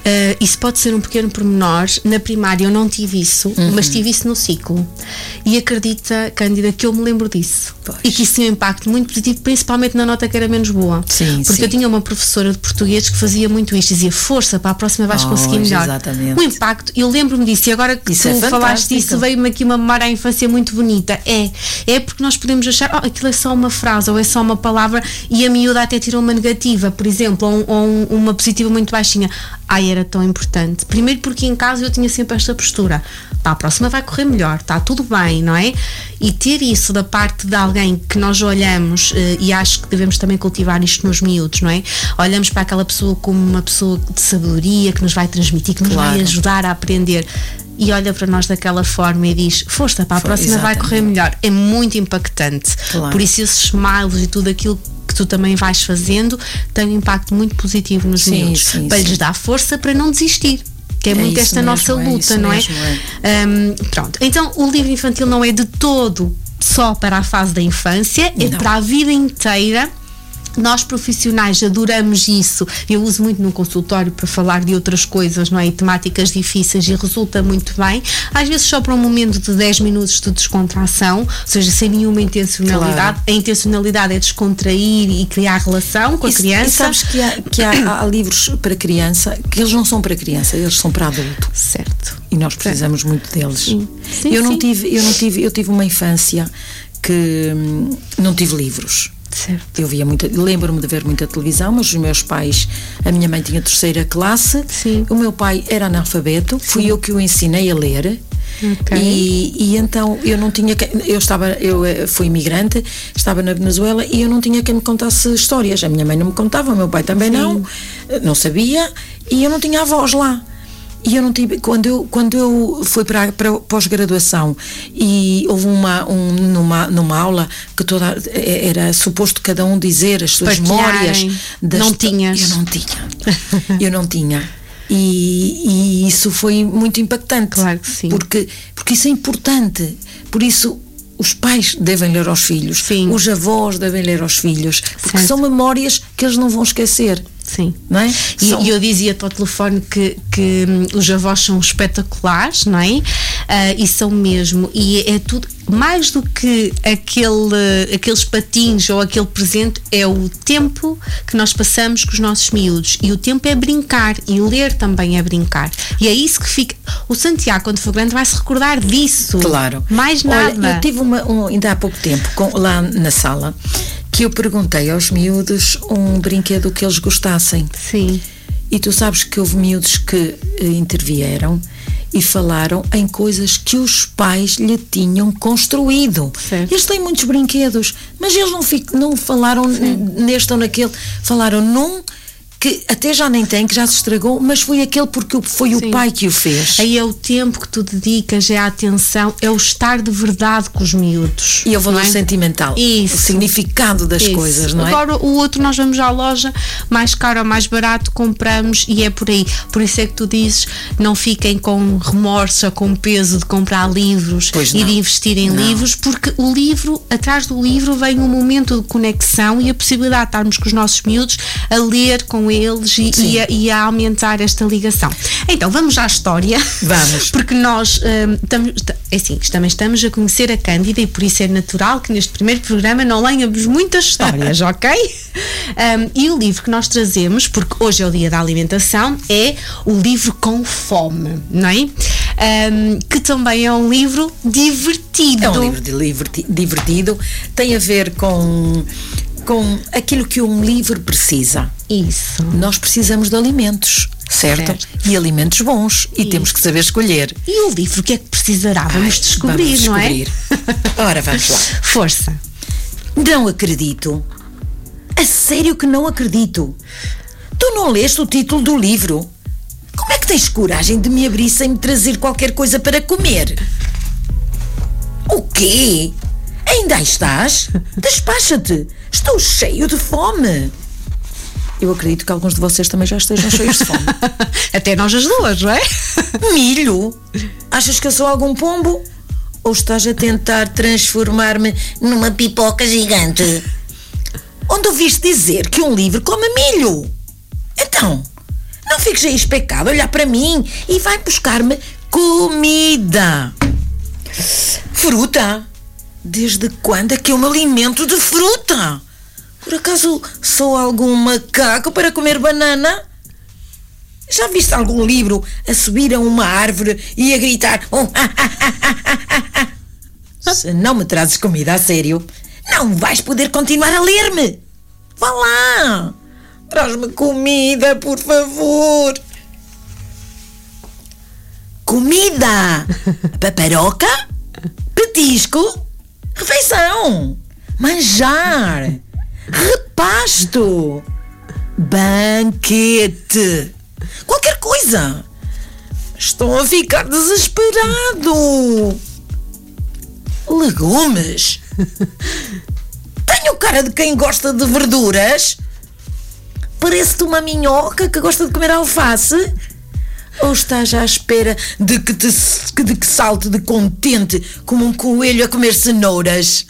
Isso pode ser um pequeno pormenor. Na primária eu não tive isso, mas tive isso no ciclo. E acredita, Cândida, que eu me lembro disso. Pois. E que isso tinha um impacto muito positivo, principalmente na nota que era menos boa. Sim, porque sim. eu tinha uma professora de português que fazia muito isto, dizia: força, para a próxima vais conseguir melhor. Exatamente. O impacto, eu lembro-me disso, e agora que Isso tu é falaste disso, fantástico. veio-me aqui uma memória à infância muito bonita. É porque nós podemos achar, aquilo é só uma frase ou é só uma palavra, e a miúda até tirou uma negativa, por exemplo, ou uma positiva muito baixinha. Era tão importante. Primeiro porque em casa eu tinha sempre esta postura: pá, a próxima vai correr melhor, está tudo bem, não é? E ter isso da parte de alguém que nós olhamos, e acho que devemos também cultivar isto nos miúdos, não é? Olhamos para aquela pessoa como uma pessoa de sabedoria, que nos vai transmitir, que nos vai ajudar a aprender, e olha para nós daquela forma e diz: força, para a próxima vai correr melhor. É muito impactante. Claro. Por isso esses smiles e tudo aquilo que tu também vais fazendo tem um impacto muito positivo nos miúdos, para lhes dar força para não desistir, que é muito esta nossa luta, não é? Pronto, então o livro infantil não é de todo só para a fase da infância, é para a vida inteira. Nós profissionais adoramos isso. Eu uso muito no consultório para falar de outras coisas, não é? E temáticas difíceis, e resulta muito bem. Às vezes só para um momento de 10 minutos de descontração, ou seja, sem nenhuma intencionalidade. Claro. A intencionalidade é descontrair e criar relação com a criança. E sabes que há livros para criança que eles não são para criança, eles são para adulto. Certo. E nós precisamos muito deles. Sim, eu tive uma infância que não tive livros. Certo. Eu via lembro-me de ver muita televisão, mas os meus pais, a minha mãe tinha 3ª classe, Sim. O meu pai era analfabeto, fui eu que o ensinei a ler. Okay. E então eu não tinha eu fui imigrante, estava na Venezuela e eu não tinha quem me contasse histórias. A minha mãe não me contava, o meu pai também não sabia, e eu não tinha avós lá. E eu não tive, quando eu fui para a pós-graduação e houve numa aula que era suposto cada um dizer as suas memórias. Não tinhas. Eu não tinha. E isso foi muito impactante. Claro que sim. Porque isso é importante. Por isso os pais devem ler aos filhos. Sim. Os avós devem ler aos filhos. Porque certo. são memórias que eles não vão esquecer. Sim. Não é? E eu dizia-te ao telefone que os avós são espetaculares, não é? E são mesmo. E é tudo, mais do que aqueles patins ou aquele presente, é o tempo que nós passamos com os nossos miúdos. E o tempo é brincar, e ler também é brincar. E é isso que fica. O Santiago, quando for grande, vai se recordar disso. Claro. Mais nada. Olha, eu tive ainda há pouco tempo, lá na sala, que eu perguntei aos miúdos um brinquedo que eles gostassem. Sim. E tu sabes que houve miúdos que intervieram e falaram em coisas que os pais lhe tinham construído. Certo. Eles têm muitos brinquedos, mas eles não falaram neste ou naquele, falaram num que até já nem tem, que já se estragou, mas foi aquele porque foi o pai que o fez. Aí é o tempo que tu dedicas, é a atenção, é o estar de verdade com os miúdos. E é o valor sentimental. Isso. O significado das coisas, não é? Agora o outro nós vamos à loja, mais caro ou mais barato, compramos, e é por aí. Por isso é que tu dizes, não fiquem com remorso ou com peso de comprar livros e de investir em livros, porque o livro, atrás do livro vem um momento de conexão e a possibilidade de estarmos com os nossos miúdos a ler com eles e a aumentar esta ligação. Então vamos à história. Vamos. Porque nós também estamos a conhecer a Cândida, e por isso é natural que neste primeiro programa não lenhamos muitas histórias, ok? E o livro que nós trazemos, porque hoje é o dia da alimentação, é o livro Com Fome, não é? Que também é um livro divertido. É um livro divertido, tem a ver com aquilo que um livro precisa. Isso. Nós precisamos de alimentos, certo? E alimentos bons, e temos que saber escolher. E o livro, o que é que precisará? Vamos descobrir, não é? Ora, vamos lá. Força. Não acredito. A sério que não acredito. Tu não leste o título do livro? Como é que tens coragem de me abrir sem me trazer qualquer coisa para comer? O quê? Ainda aí estás? Despacha-te. Estou cheio de fome. Eu acredito que alguns de vocês também já estejam cheios de fome. Até nós as duas, não é? Milho? Achas que eu sou algum pombo? Ou estás a tentar transformar-me numa pipoca gigante? Onde ouviste dizer que um livro come milho? Então, Não fiques aí especado, olhar para mim e vai buscar-me comida. Fruta? Desde quando é que eu me alimento de fruta? Por acaso sou algum macaco para comer banana? Já viste algum livro a subir a uma árvore e a gritar Se não me trazes comida a sério, não vais poder continuar a ler-me. Vá lá, traz-me comida, por favor. Comida, paparoca, petisco, refeição, manjar, repasto, banquete, qualquer coisa. Estou a ficar desesperado. Legumes? Tenho cara de quem gosta de verduras? Parece-te uma minhoca que gosta de comer alface? Ou estás à espera de que salte de contente como um coelho a comer cenouras?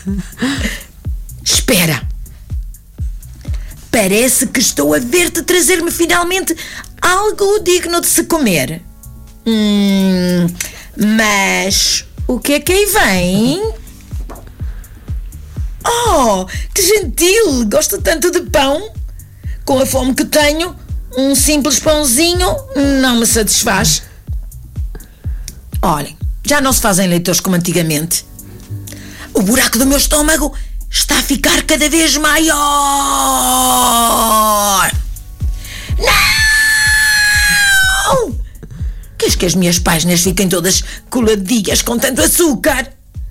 Espera. Parece que estou a ver-te trazer-me finalmente algo digno de se comer. Mas o que é que aí vem? Oh, que gentil! Gosto tanto de pão. Com a fome que tenho, um simples pãozinho não me satisfaz. Olhem, já não se fazem leitores como antigamente. O buraco do meu estômago está a ficar cada vez maior. Não! Queres que as minhas páginas fiquem todas coladinhas com tanto açúcar?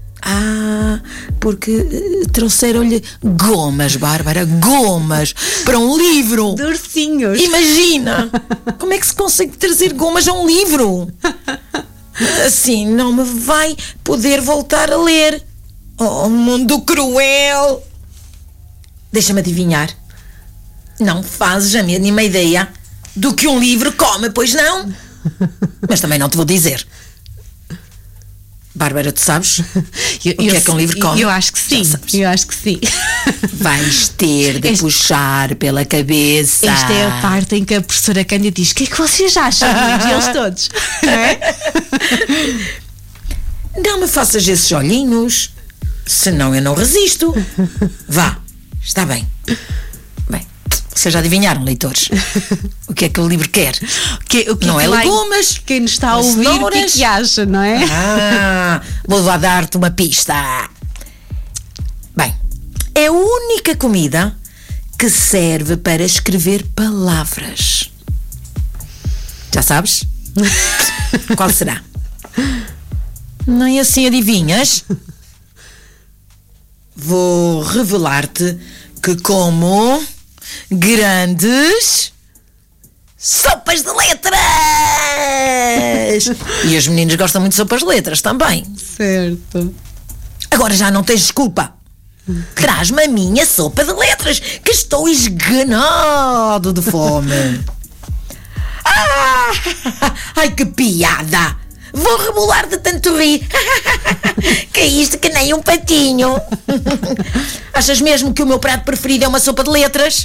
Porque trouxeram-lhe gomas, Bárbara, gomas para um livro. De ursinhos. Imagina! Como é que se consegue trazer gomas a um livro? Assim não me vai poder voltar a ler. Oh, mundo cruel! Deixa-me adivinhar. Não fazes a mínima ideia do que um livro come, pois não? Mas também não te vou dizer. Bárbara, tu sabes o que é que um livro come? Eu acho que sim. Eu acho que sim. Vais ter de puxar pela cabeça. Esta é a parte em que a professora Cândida diz: o que é que vocês acham? E eles todos, não é? Não me faças esses olhinhos, senão eu não resisto. Vá, está bem. Bem, vocês já adivinharam, leitores, o que é que o livro quer? O que não é legumes. Quem nos está a ouvir, o que é que acha, não é? Vou lá dar-te uma pista. Bem, é a única comida que serve para escrever palavras. Já sabes? Qual será? Nem assim adivinhas? Vou revelar-te que como grandes sopas de letras! E os meninos gostam muito de sopas de letras também. Certo. Agora já não tens desculpa. Traz-me a minha sopa de letras, que estou esganado de fome. Ai, que piada! Vou rebolar de tanto rir. Caíste que nem um patinho. Achas mesmo que o meu prato preferido é uma sopa de letras?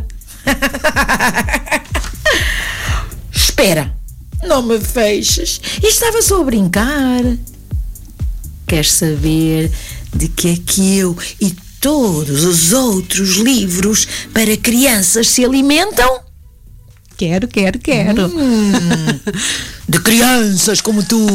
Espera, não me feches. Estava só a brincar. Queres saber de que é que eu e todos os outros livros para crianças se alimentam? Quero. De crianças como tu.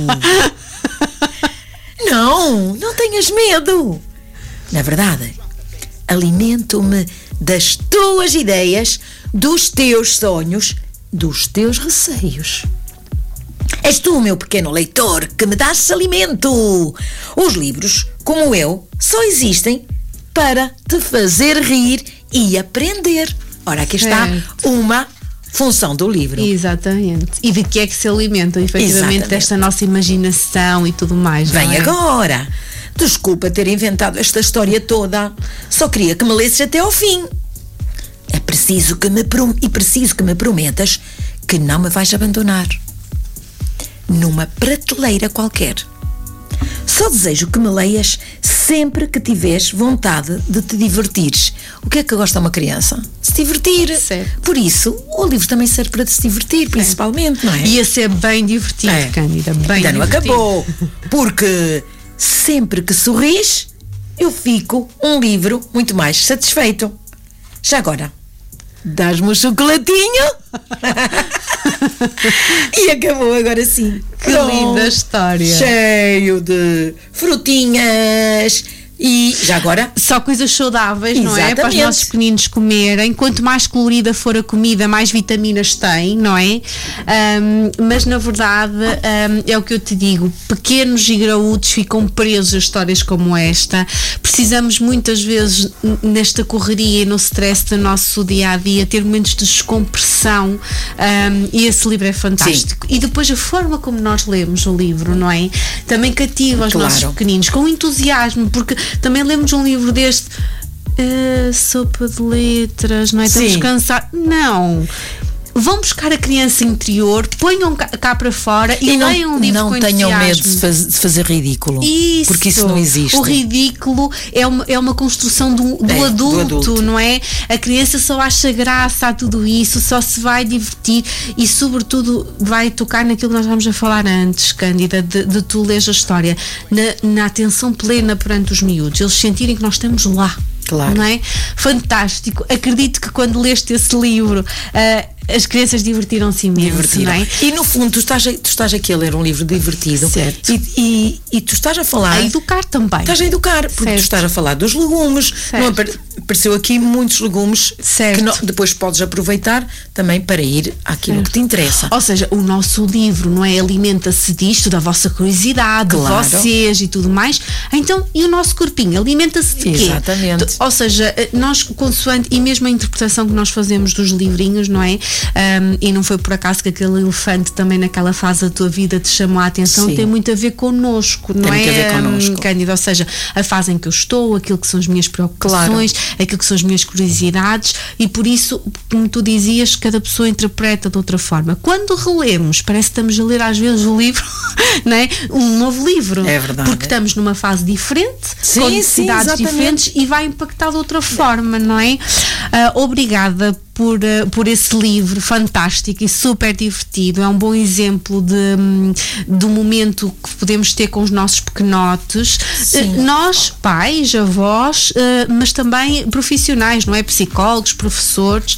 Não tenhas medo. Na verdade, alimento-me das tuas ideias, dos teus sonhos, dos teus receios. És tu, meu pequeno leitor, que me dás alimento. Os livros, como eu, só existem para te fazer rir e aprender. Ora, aqui está uma função do livro. Exatamente. E de que é que se alimentam, efetivamente, desta nossa imaginação e tudo mais. Bem, agora, desculpa ter inventado esta história toda. Só queria que me lesses até ao fim. É preciso que me prometas que não me vais abandonar numa prateleira qualquer. Só desejo que me leias sempre que tiveres vontade de te divertires O que é que gosta uma criança? Se divertir. Certo. Por isso, o livro também serve para se divertir, principalmente, não é? Ia ser bem divertido, Cândida, bem Ainda não divertido. acabou. Porque sempre que sorris, eu fico um livro muito mais satisfeito. Já agora, dás-me um chocolatinho? E acabou agora sim. Que linda história. Cheio de frutinhas. E já agora? Só coisas saudáveis, não é? Para os Exatamente. nossos pequeninos comerem. Quanto mais colorida for a comida, mais vitaminas tem, não é? Mas na verdade, é o que eu te digo, pequenos e graúdos ficam presos a histórias como esta. Precisamos muitas vezes, nesta correria e no stress do nosso dia-a-dia, ter momentos de descompressão, e esse livro é fantástico. Sim. E depois a forma como nós lemos o livro, não é? Também cativa os Claro. nossos pequeninos, com entusiasmo, porque também lemos um livro deste, sopa de letras, não é? Estamos Sim. cansados. Não. Vão buscar a criança interior, ponham cá para fora e leiam um livro com não tenham entusiasmo. medo de fazer ridículo. Isso. Porque isso não existe. O ridículo é uma construção do adulto, não é? A criança só acha graça a tudo isso, só se vai divertir e, sobretudo, vai tocar naquilo que nós vamos a falar antes, Cândida, de tu leres a história, na atenção plena perante os miúdos, eles sentirem que nós estamos lá. Claro. Não é? Fantástico. Acredito que quando leste esse livro, as crianças divertiram-se imenso, não é? E no fundo, tu estás aqui a ler um livro divertido. Certo. E tu estás a falar. A educar também. Estás a educar, porque Certo. tu estás a falar dos legumes. Certo. Não apareceu aqui muitos legumes Certo. que depois podes aproveitar também para ir àquilo que te interessa. Ou seja, o nosso livro, não é? Alimenta-se disto, da vossa curiosidade, Claro. de vocês e tudo mais. Então, e o nosso corpinho? Alimenta-se de quê? Exatamente. Ou seja, nós, consoante, e mesmo a interpretação que nós fazemos dos livrinhos, não é? E não foi por acaso que aquele elefante também naquela fase da tua vida te chamou a atenção, Sim. tem muito a ver connosco, não Tem é? muito a ver connosco. Cândida, ou seja, a fase em que eu estou, aquilo que são as minhas preocupações, aquilo que são as minhas curiosidades, e por isso, como tu dizias, cada pessoa interpreta de outra forma. Quando relemos, parece que estamos a ler às vezes o livro, não é? Um novo livro. É verdade. Porque estamos numa fase diferente, Sim, com sim, necessidades exatamente. diferentes e vai impactar de outra forma, não é? Obrigada por esse livro fantástico e super divertido. É um bom exemplo do momento que podemos ter com os nossos pequenotes. Nós, pais, avós, mas também profissionais, não é? Psicólogos, professores.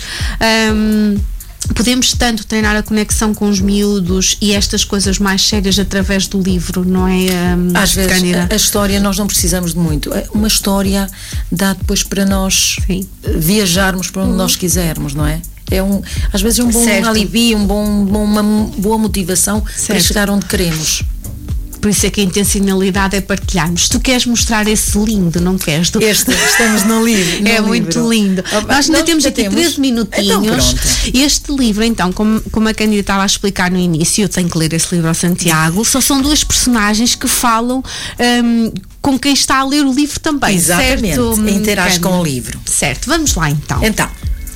Podemos tanto treinar a conexão com os miúdos e estas coisas mais sérias através do livro, não é? Às vezes Cândida? a história nós não precisamos de muito. Uma história dá depois para nós Sim. viajarmos para onde nós quisermos, não é? Às vezes é um bom Certo. alivio, uma boa motivação para Certo. chegar onde queremos. Por isso é que a intencionalidade é partilharmos. Tu queres mostrar esse lindo, não queres? Estamos no livro. É muito lindo. Nós ainda temos aqui 13 minutinhos. Então, pronto. Este livro, então, como a Cândida estava a explicar no início, eu tenho que ler esse livro ao Santiago, só são duas personagens que falam com quem está a ler o livro também. Exatamente. Certo, Interage Cândida? com o livro. Certo, vamos lá então. Então,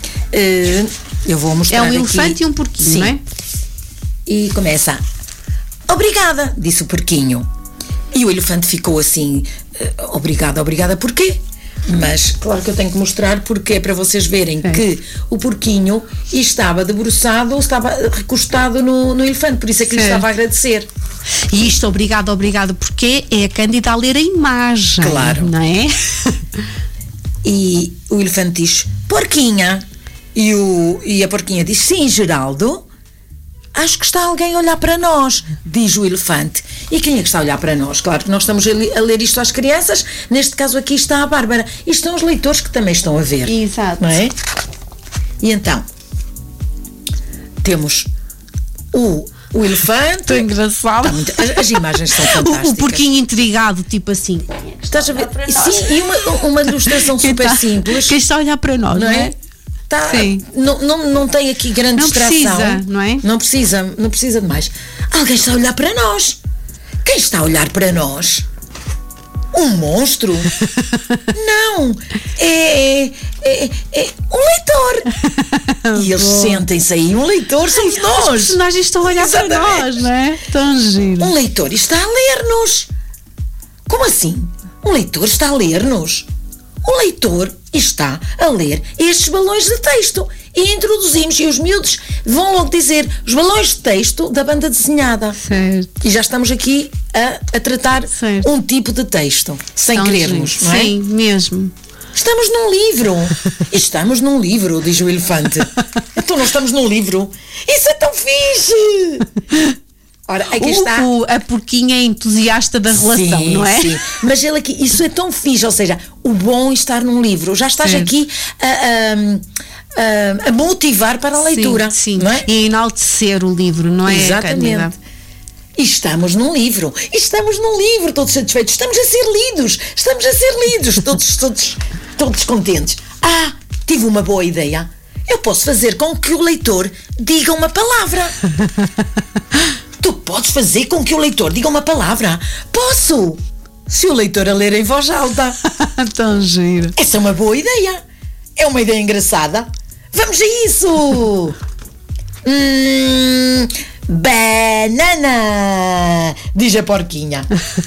eu vou mostrar É um aqui. elefante e um porquinho, Sim. não é? E começa: obrigada, disse o porquinho. E o elefante ficou assim: obrigada, porquê? Mas claro que eu tenho que mostrar, porque é para vocês verem que o porquinho estava debruçado, estava recostado no elefante, por isso é que lhe Certo. estava a agradecer. E isto, obrigado, porque é a Cândida a ler a imagem. Claro. Não é? E o elefante diz: porquinha. E a porquinha diz: sim, Geraldo. Acho que está alguém a olhar para nós, diz o elefante. E quem é que está a olhar para nós? Claro que nós estamos a ler isto às crianças. Neste caso aqui está a Bárbara. Isto são os leitores que também estão a ver. Exato. Não é? E então, temos o elefante. Estou engraçado. Está muito- as imagens são fantásticas. O porquinho intrigado, tipo assim. Estás a ver? Sim, e uma ilustração super simples. Quem está a olhar para nós, Não não é? é? Sim. Não tem aqui grande Não distração. precisa, não é? Não precisa de mais. Alguém está a olhar para nós. Quem está a olhar para nós? Um monstro? Não, é um leitor. E eles sentem-se aí, um leitor somos Os nós. personagens estão a olhar para Exatamente. nós, não é? Tão giro. Um leitor está a ler-nos. Como assim? Um leitor está a ler-nos? o leitor está a ler estes balões de texto e introduzimos, e os miúdos vão logo dizer os balões de texto da banda desenhada. Certo. E já estamos aqui a tratar um tipo de texto, sem querermos, não é? Sim, mesmo. Estamos num livro. Estamos num livro, diz o elefante. Então não estamos num livro. Isso é tão fixe! Ora, aqui está. A porquinha é entusiasta da relação, não é? Sim, mas ele aqui, isso é tão fixe, ou seja, o bom estar num livro. Já estás aqui a motivar para a leitura. Sim, não é? E a enaltecer o livro, não é? Exatamente. E estamos num livro. Todos satisfeitos. Estamos a ser lidos. Todos contentes. Tive uma boa ideia. Eu posso fazer com que o leitor diga uma palavra. Tu podes fazer com que o leitor diga uma palavra? Posso! Se o leitor a ler em voz alta. Tão giro. Essa é uma boa ideia. É uma ideia engraçada. Vamos a isso! Banana! Diz a porquinha.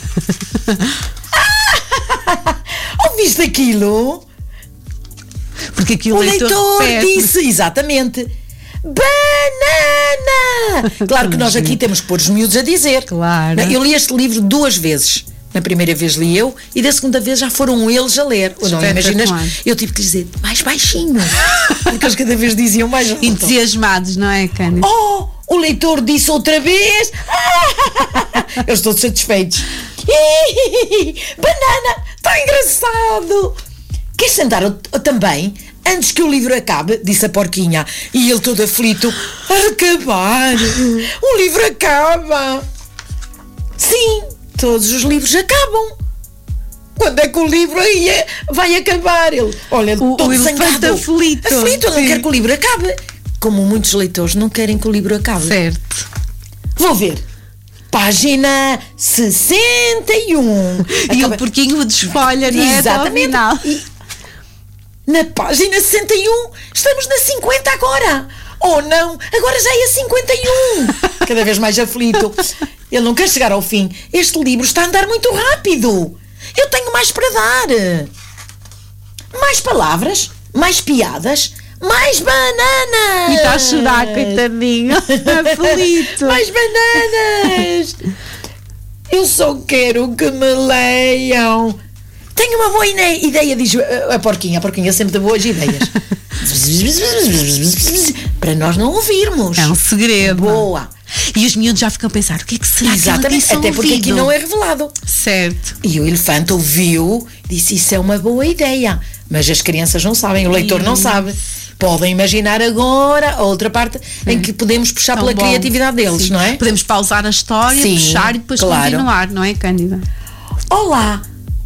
Ouviste aquilo? Porque aqui o leitor disse, exatamente, banana! Claro que nós aqui temos que pôr os miúdos a dizer. Claro. Eu li este livro 2 vezes. Na primeira vez li eu e da segunda vez já foram eles a ler. Ou não imaginas? Eu tive que lhes dizer mais baixinho, porque eles cada vez diziam mais alto. Entusiasmados, não é, Cândido? Oh, o leitor disse outra vez. Eles todos satisfeitos. Banana, tão engraçado. Queres sentar também? Antes que o livro acabe, disse a porquinha. E ele todo aflito. Acabar? O livro acaba. Sim, todos os livros acabam. Quando é que o livro aí vai acabar? Ele, olha, todo zangado. Aflito, ele não quer que o livro acabe. Como muitos leitores não querem que o livro acabe. Certo. Vou ver. Página 61. E o porquinho desfolha, não é? Exatamente. Na página 61, estamos na 50 agora. Oh não, agora já é a 51. Cada vez mais aflito. Ele não quer chegar ao fim. Este livro está a andar muito rápido. Eu tenho mais para dar. Mais palavras, mais piadas, mais bananas. E está a chorar, coitadinho. Aflito. Mais bananas. Eu só quero que me leiam. Tenho uma boa ideia, diz a porquinha. A porquinha sempre de boas ideias. Para nós não ouvirmos. É um segredo. Boa. E os miúdos já ficam a pensar, o que é que será que ele disse até porque ouvido? aqui não é revelado. Certo. E o elefante ouviu, disse, isso é uma boa ideia. Mas as crianças não sabem, o leitor não sabe. Podem imaginar agora a outra parte em que podemos puxar pela criatividade deles, não é? Podemos pausar a história, puxar e depois continuar, não é, Cândida? Olá,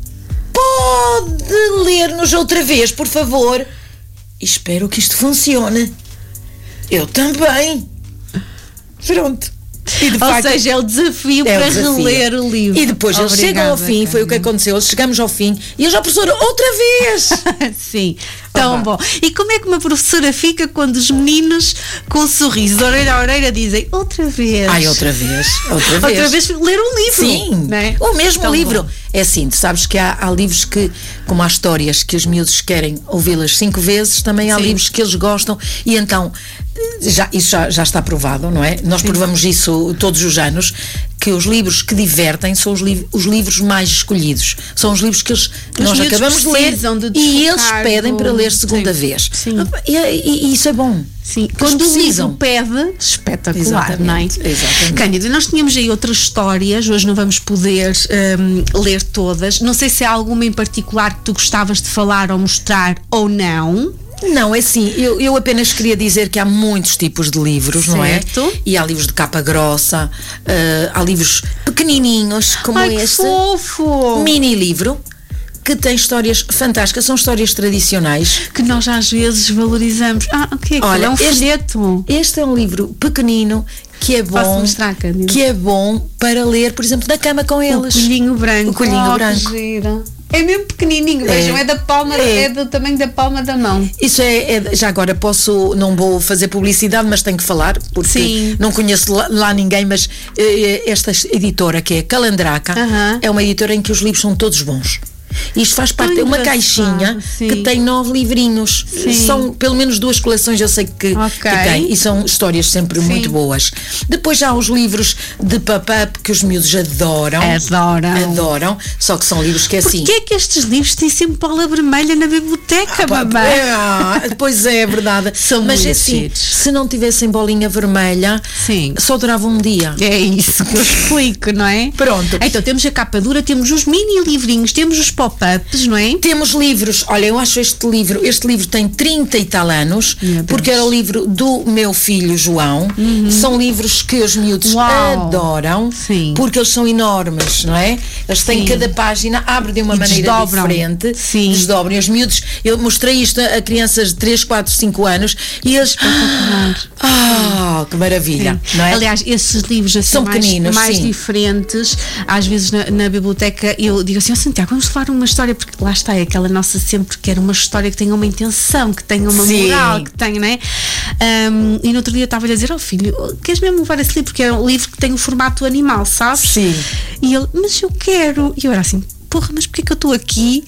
pode ler-nos outra vez, por favor? Espero que isto funcione. Eu também. Pronto. Ou seja, é o desafio para reler o livro. E depois eles chegam ao fim, foi o que aconteceu, chegamos ao fim e eles, professora, outra vez! Sim, tão bom. E como é que uma professora fica quando os meninos, com um sorriso de orelha a orelha, dizem outra vez? Ai, outra vez. Outra vez ler um livro. Sim, né? O mesmo tão livro. Bom. É assim, tu sabes que há livros que, como há histórias que os miúdos querem ouvi-las 5 vezes, também há livros que eles gostam e então isso já está provado, não é? Nós provamos isso todos os anos, que os livros que divertem são os livros mais escolhidos. São os livros que nós acabamos de ler e eles pedem para ler segunda vez. Sim. E isso é bom. Sim, quando o livro pede, espetacular, não é? Exatamente. Cândida, nós tínhamos aí outras histórias, hoje não vamos poder ler todas. Não sei se há alguma em particular que tu gostavas de falar ou mostrar ou não. Não, é assim, eu apenas queria dizer que há muitos tipos de livros, não é? E há livros de capa grossa, há livros pequenininhos, como este. Que fofo! Mini livro, que tem histórias fantásticas, são histórias tradicionais. Que nós às vezes valorizamos. O que é que é um folheto? Este é um livro pequenino, que é bom. Posso mostrar, Cândida? Que é bom para ler, por exemplo, na cama com eles. O coelhinho branco. O coelhinho branco. É mesmo pequenininho, vejam, é da palma, é do tamanho da palma da mão. Isso já agora não vou fazer publicidade, mas tenho que falar, porque não conheço lá ninguém, mas esta editora, que é Calandraca, é uma editora em que os livros são todos bons. Isto faz parte de uma caixinha que tem 9 livrinhos. São pelo menos 2 coleções, eu sei que tem, e são histórias sempre muito boas. Depois já há os livros de pop-up que os miúdos adoram. Só que são livros que é assim. Porquê é que estes livros têm sempre bola vermelha na biblioteca, babá? Pois é verdade. Mas é assim, se não tivessem bolinha vermelha, só durava um dia. É isso que eu explico, não é? Pronto. Então temos a capa dura, temos os mini livrinhos, temos os pop-ups, não é? Temos livros, olha, eu acho este livro tem 30 e tal anos, porque era o livro do meu filho João. São livros que os miúdos adoram, porque eles são enormes, não é? Eles têm cada página, abre de uma maneira diferente, desdobram. E os miúdos, eu mostrei isto a crianças de 3, 4, 5 anos e eles que maravilha, não é? Aliás, esses livros assim, são pequeninos, mais diferentes, às vezes na biblioteca eu digo assim, Santiago, vamos levar uma história, porque lá está, é aquela nossa sempre quer uma história que tenha uma intenção, que tenha uma moral, que tenha, não é? E no outro dia estava a dizer, filho, queres mesmo levar esse livro? Porque é um livro que tem o formato animal, sabes? E ele, mas eu quero. E eu era assim, porra, mas porquê que eu estou aqui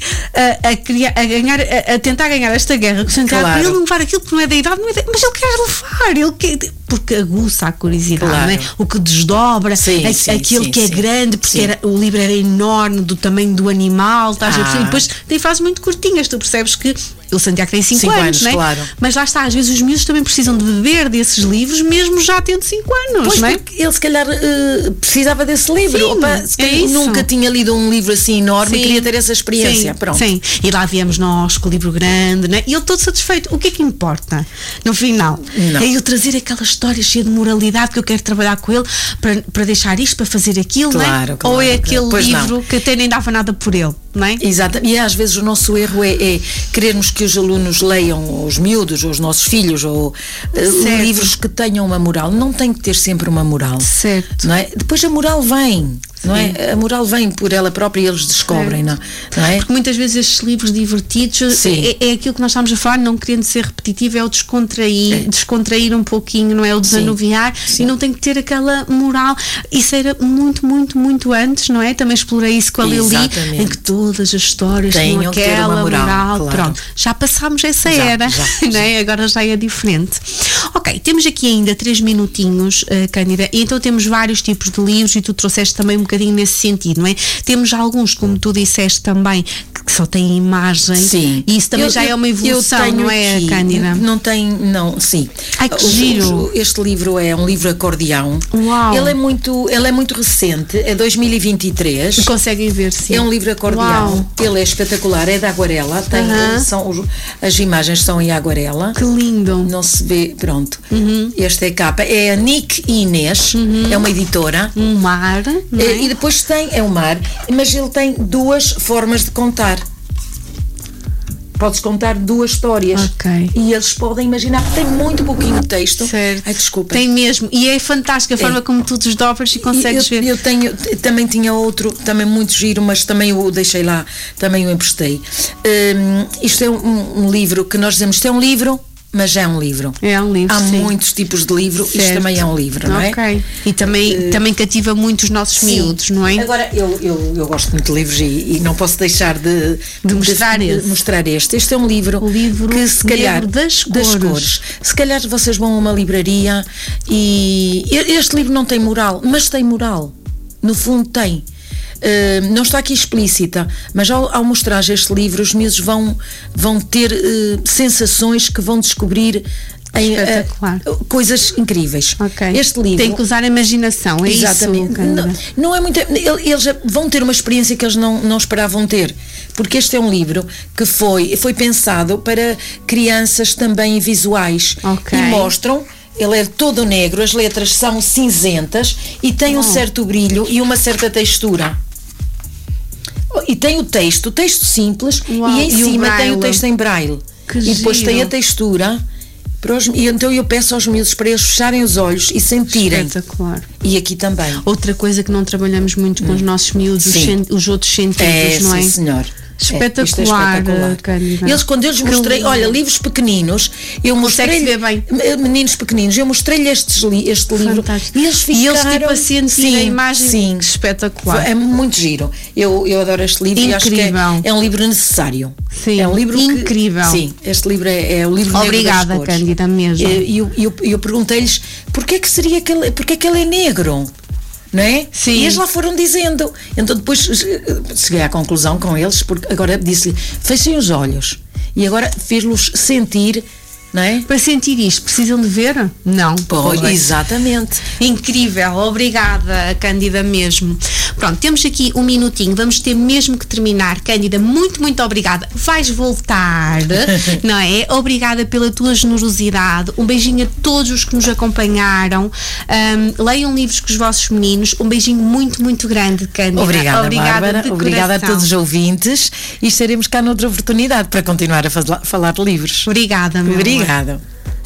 a tentar ganhar esta guerra com o Santiago para ele não levar aquilo que não é da idade, mas ele quer levar, porque aguça a curiosidade, não é? O que desdobra, aquele que é grande, porque o livro era enorme, do tamanho do animal, estás a perceber? E depois tem frases muito curtinhas, tu percebes que o Santiago tem 5 anos, não é? Claro. Mas lá está, às vezes os miúdos também precisam de beber desses livros, mesmo já tendo 5 anos, pois, não é? Porque ele se calhar precisava desse livro. Se calhar nunca tinha lido um livro assim enorme e queria ter essa experiência. Pronto. E lá viemos nós com o livro grande, não é? E ele todo satisfeito. O que é que importa no final? É eu trazer aquela história cheia de moralidade que eu quero trabalhar com ele para deixar isto, para fazer aquilo, não é? Ou é aquele livro que até nem dava nada por ele, não é? Exato. E às vezes o nosso erro é querermos que os alunos leiam, os miúdos, ou os nossos filhos, ou livros que tenham uma moral. Não tem que ter sempre uma moral. Certo. Não é? Depois a moral vem. Não é? A moral vem por ela própria e eles descobrem, não é? Porque muitas vezes estes livros divertidos é aquilo que nós estamos a falar, não querendo ser repetitivo, é o descontrair um pouquinho, não é? O desanuviar, e não tem que ter aquela moral. Isso era muito, muito, muito antes, não é? Também explorei isso com a Lili, em que todas as histórias tinham aquela moral. Claro. Pronto, já passámos essa era, não é? Agora já é diferente. Ok, temos aqui ainda 3 minutinhos, Cândida, e então temos vários tipos de livros e tu trouxeste também um bocadinho nesse sentido, não é? Temos alguns, como tu disseste também, que só têm imagem, e isso também já é uma evolução, não é, aqui, Cândida? Sim. Ai, que giro! Este livro é um livro acordeão. Uau! Ele é muito recente, é 2023. Conseguem ver, sim. É um livro acordeão. Uau. Ele é espetacular, é de aguarela, as imagens são em aguarela. Que lindo! Não se vê, pronto. Esta é a capa, é a Nick e Inês, é uma editora. Um mar, não é? E depois é um mar, mas ele tem 2 formas de contar. Podes contar 2 histórias. E eles podem imaginar, porque tem muito pouquinho texto. Certo. Ai, desculpa. Tem mesmo. E é fantástica a forma como tu desdobras e consegues ver. Eu também tinha outro, também muito giro, mas também o deixei lá, também o emprestei. Isto é um livro que nós dizemos, isto é um livro, mas é um livro. É um livro, Há muitos tipos de livro, isto também é um livro, não é? E também cativa muito os nossos miúdos, não é? Agora, eu gosto muito de livros e não posso deixar de mostrar este. Este é um livro que se calhar das cores. Se calhar vocês vão a uma livraria e este livro não tem moral, mas tem moral. No fundo tem. Não está aqui explícita, mas ao mostrar este livro os miúdos vão ter sensações que vão descobrir coisas incríveis. Este livro tem que usar a imaginação, é exatamente isso. Não é muito. Eles vão ter uma experiência que eles não esperavam ter, porque este é um livro que foi pensado para crianças também visuais e mostram. Ele é todo negro, as letras são cinzentas e tem um certo brilho e uma certa textura. E tem o texto simples, e em cima tem o texto em braille. E depois tem a textura. E então eu peço aos miúdos para eles fecharem os olhos e sentirem. Espetacular. E aqui também. Outra coisa que não trabalhamos muito com os nossos miúdos, os outros sentidos, não é? Sim, senhor. Espetacular, isto é espetacular. Cândida. Eles, quando eu lhes mostrei, olha, livros pequeninos, eu mostrei meninos pequeninos, eu mostrei-lhe este livro. Fantástico. E eles ficaram... E eles tipo a sentir a imagem espetacular. É muito giro. Eu adoro este livro. Incrível. E acho que é um livro necessário. Sim, é um livro incrível. Sim, este livro é o livro negro das cores. Obrigada, Cândida, mesmo. E eu perguntei-lhes porque é que ele é negro, não é? Sim. E eles lá foram dizendo. Então depois cheguei à conclusão com eles, porque agora disse-lhe, fechem os olhos, e agora fez-los sentir, não é? Para sentir isto, precisam de ver? Não. Pois, exatamente. Incrível, obrigada, Cândida, mesmo. Pronto, temos aqui um minutinho, vamos ter mesmo que terminar. Cândida, muito, muito obrigada. Vais voltar, não é? Obrigada pela tua generosidade. Um beijinho a todos os que nos acompanharam. Leiam livros com os vossos meninos. Um beijinho muito, muito grande, Cândida. Obrigada, Bárbara. Obrigada a todos os ouvintes e estaremos cá noutra oportunidade para continuar a falar de livros. Obrigada, meu amor. Obrigada.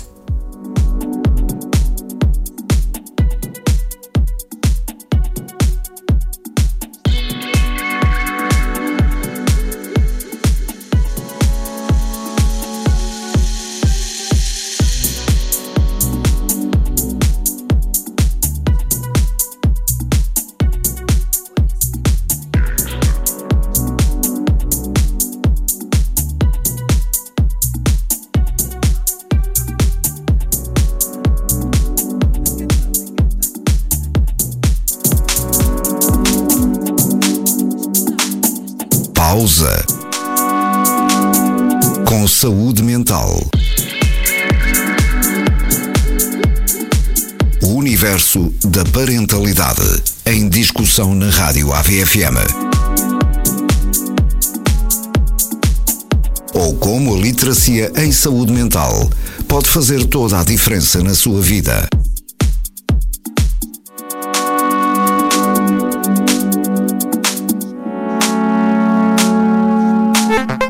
Pausa. Com saúde mental. O universo da parentalidade em discussão na Rádio AVFM. Ou como a literacia em saúde mental pode fazer toda a diferença na sua vida.